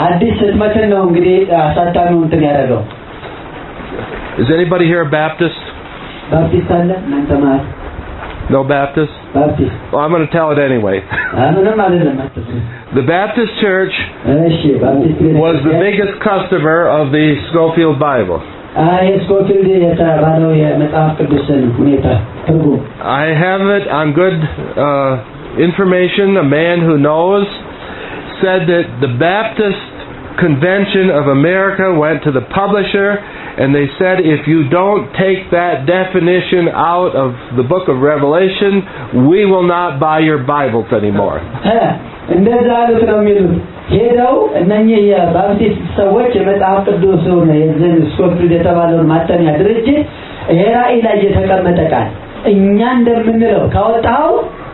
Speaker 1: Is anybody here a Baptist? No Baptist? Baptist. Well, I'm going to tell it anyway. The Baptist Church was the biggest customer of the Scofield Bible. I have it on good uh, information. A man who knows said that the Baptist Convention of America went to the publisher And they said, if you don't take that definition out of the book of Revelation, we will not buy your Bibles anymore.
Speaker 2: እንደዛ አሉት ነው የሚሉት። ሄደው እነኚህ የባፕቲስት ሰዎች የመጽሐፍ ቅዱስ ነው የዘን ስኮፊልድ የተባለውን ማተሚያ ድርጅት ይሄ ራእይ ላይ የተቀመጠ ቃል እኛ እንደምንለው ካወጣው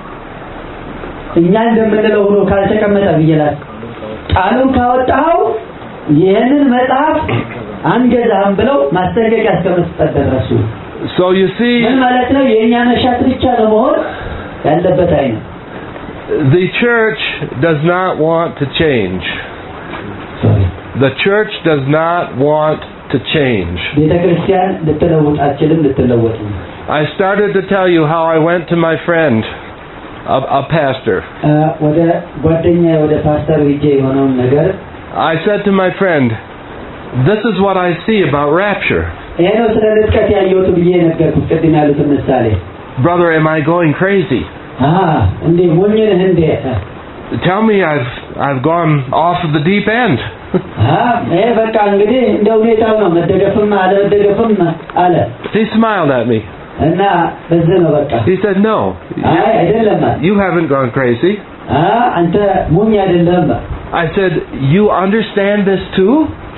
Speaker 2: እኛ እንደምንለው ሆኖ ካልተቀመጠ ብየላል ቃሉን ካወጣው ይሄንን መጽሐፍ አንገዛም ብለው ማስጠንቀቂያ እስከመስጠት ደረሱ።
Speaker 1: So you see,
Speaker 2: ምን ማለት ነው? የኛ መሻት ብቻ ነው መሆን ያለበት አይነት
Speaker 1: the church does not want to change.
Speaker 2: Sorry.
Speaker 1: The church does not want to change. I started to tell you how I went to my friend, a, a pastor. I said to my friend, this is what I see about rapture. Brother, am I going crazy? Tell me I've I've gone off of the deep end. He smiled at me. He said, no, you, you haven't gone crazy. I said, you understand this too?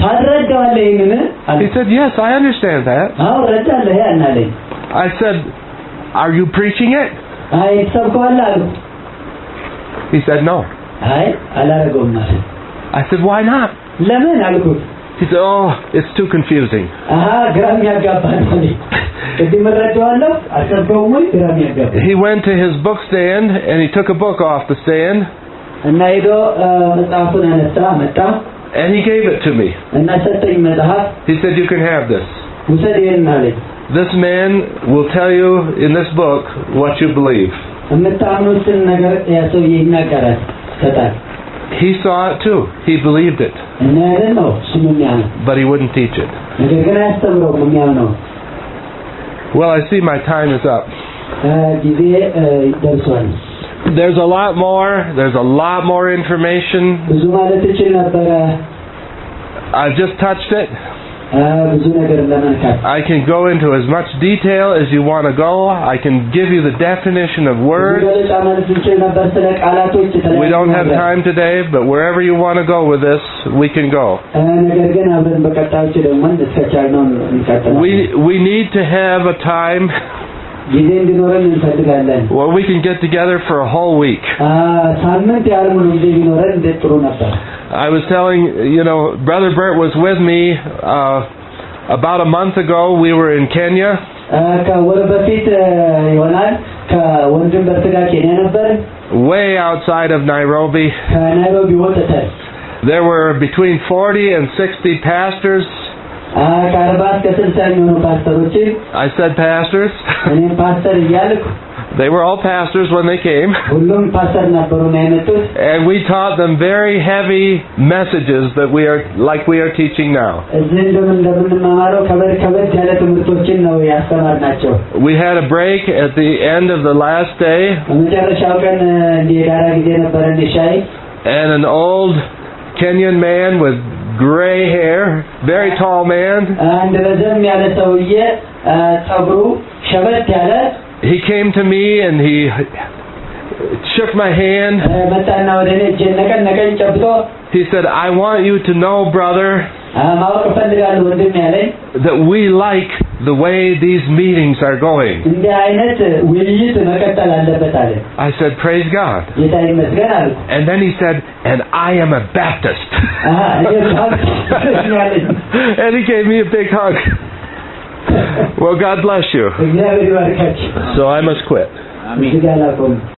Speaker 1: He said, yes, I understand that. I said, are you preaching it? He said, no. I said, why not? He said, oh, it's too confusing. He went to his book stand and he took a book off the stand and he gave it to me. He said, you can have this. This man will tell you in this book what you believe. He saw it too. He believed it. But he wouldn't teach it. Well, I see my time is up. There's a lot more. There's a lot more information. I've just touched it. I can go into as much detail as you want to go. I can give you the definition of words. We don't have time today, but wherever you want to go with this, we can go. We, we need to have a time where we can get together for a whole week. I was telling, you know, Brother Bert was with me uh, about a month ago. We were in Kenya. Way outside of Nairobi. There were between forty and sixty pastors. I said pastors. They were all pastors when they came. And we taught them very heavy messages that we are like we are teaching now. We had a break at the end of the last day. And an old Kenyan man with gray hair, very tall man. He came to me and he shook my hand. He said, I want you to know, brother, that we like the way these meetings are going. I said, praise God. And then he said, and I am a Baptist. And he gave me a big hug. Well, God bless you. So I must quit.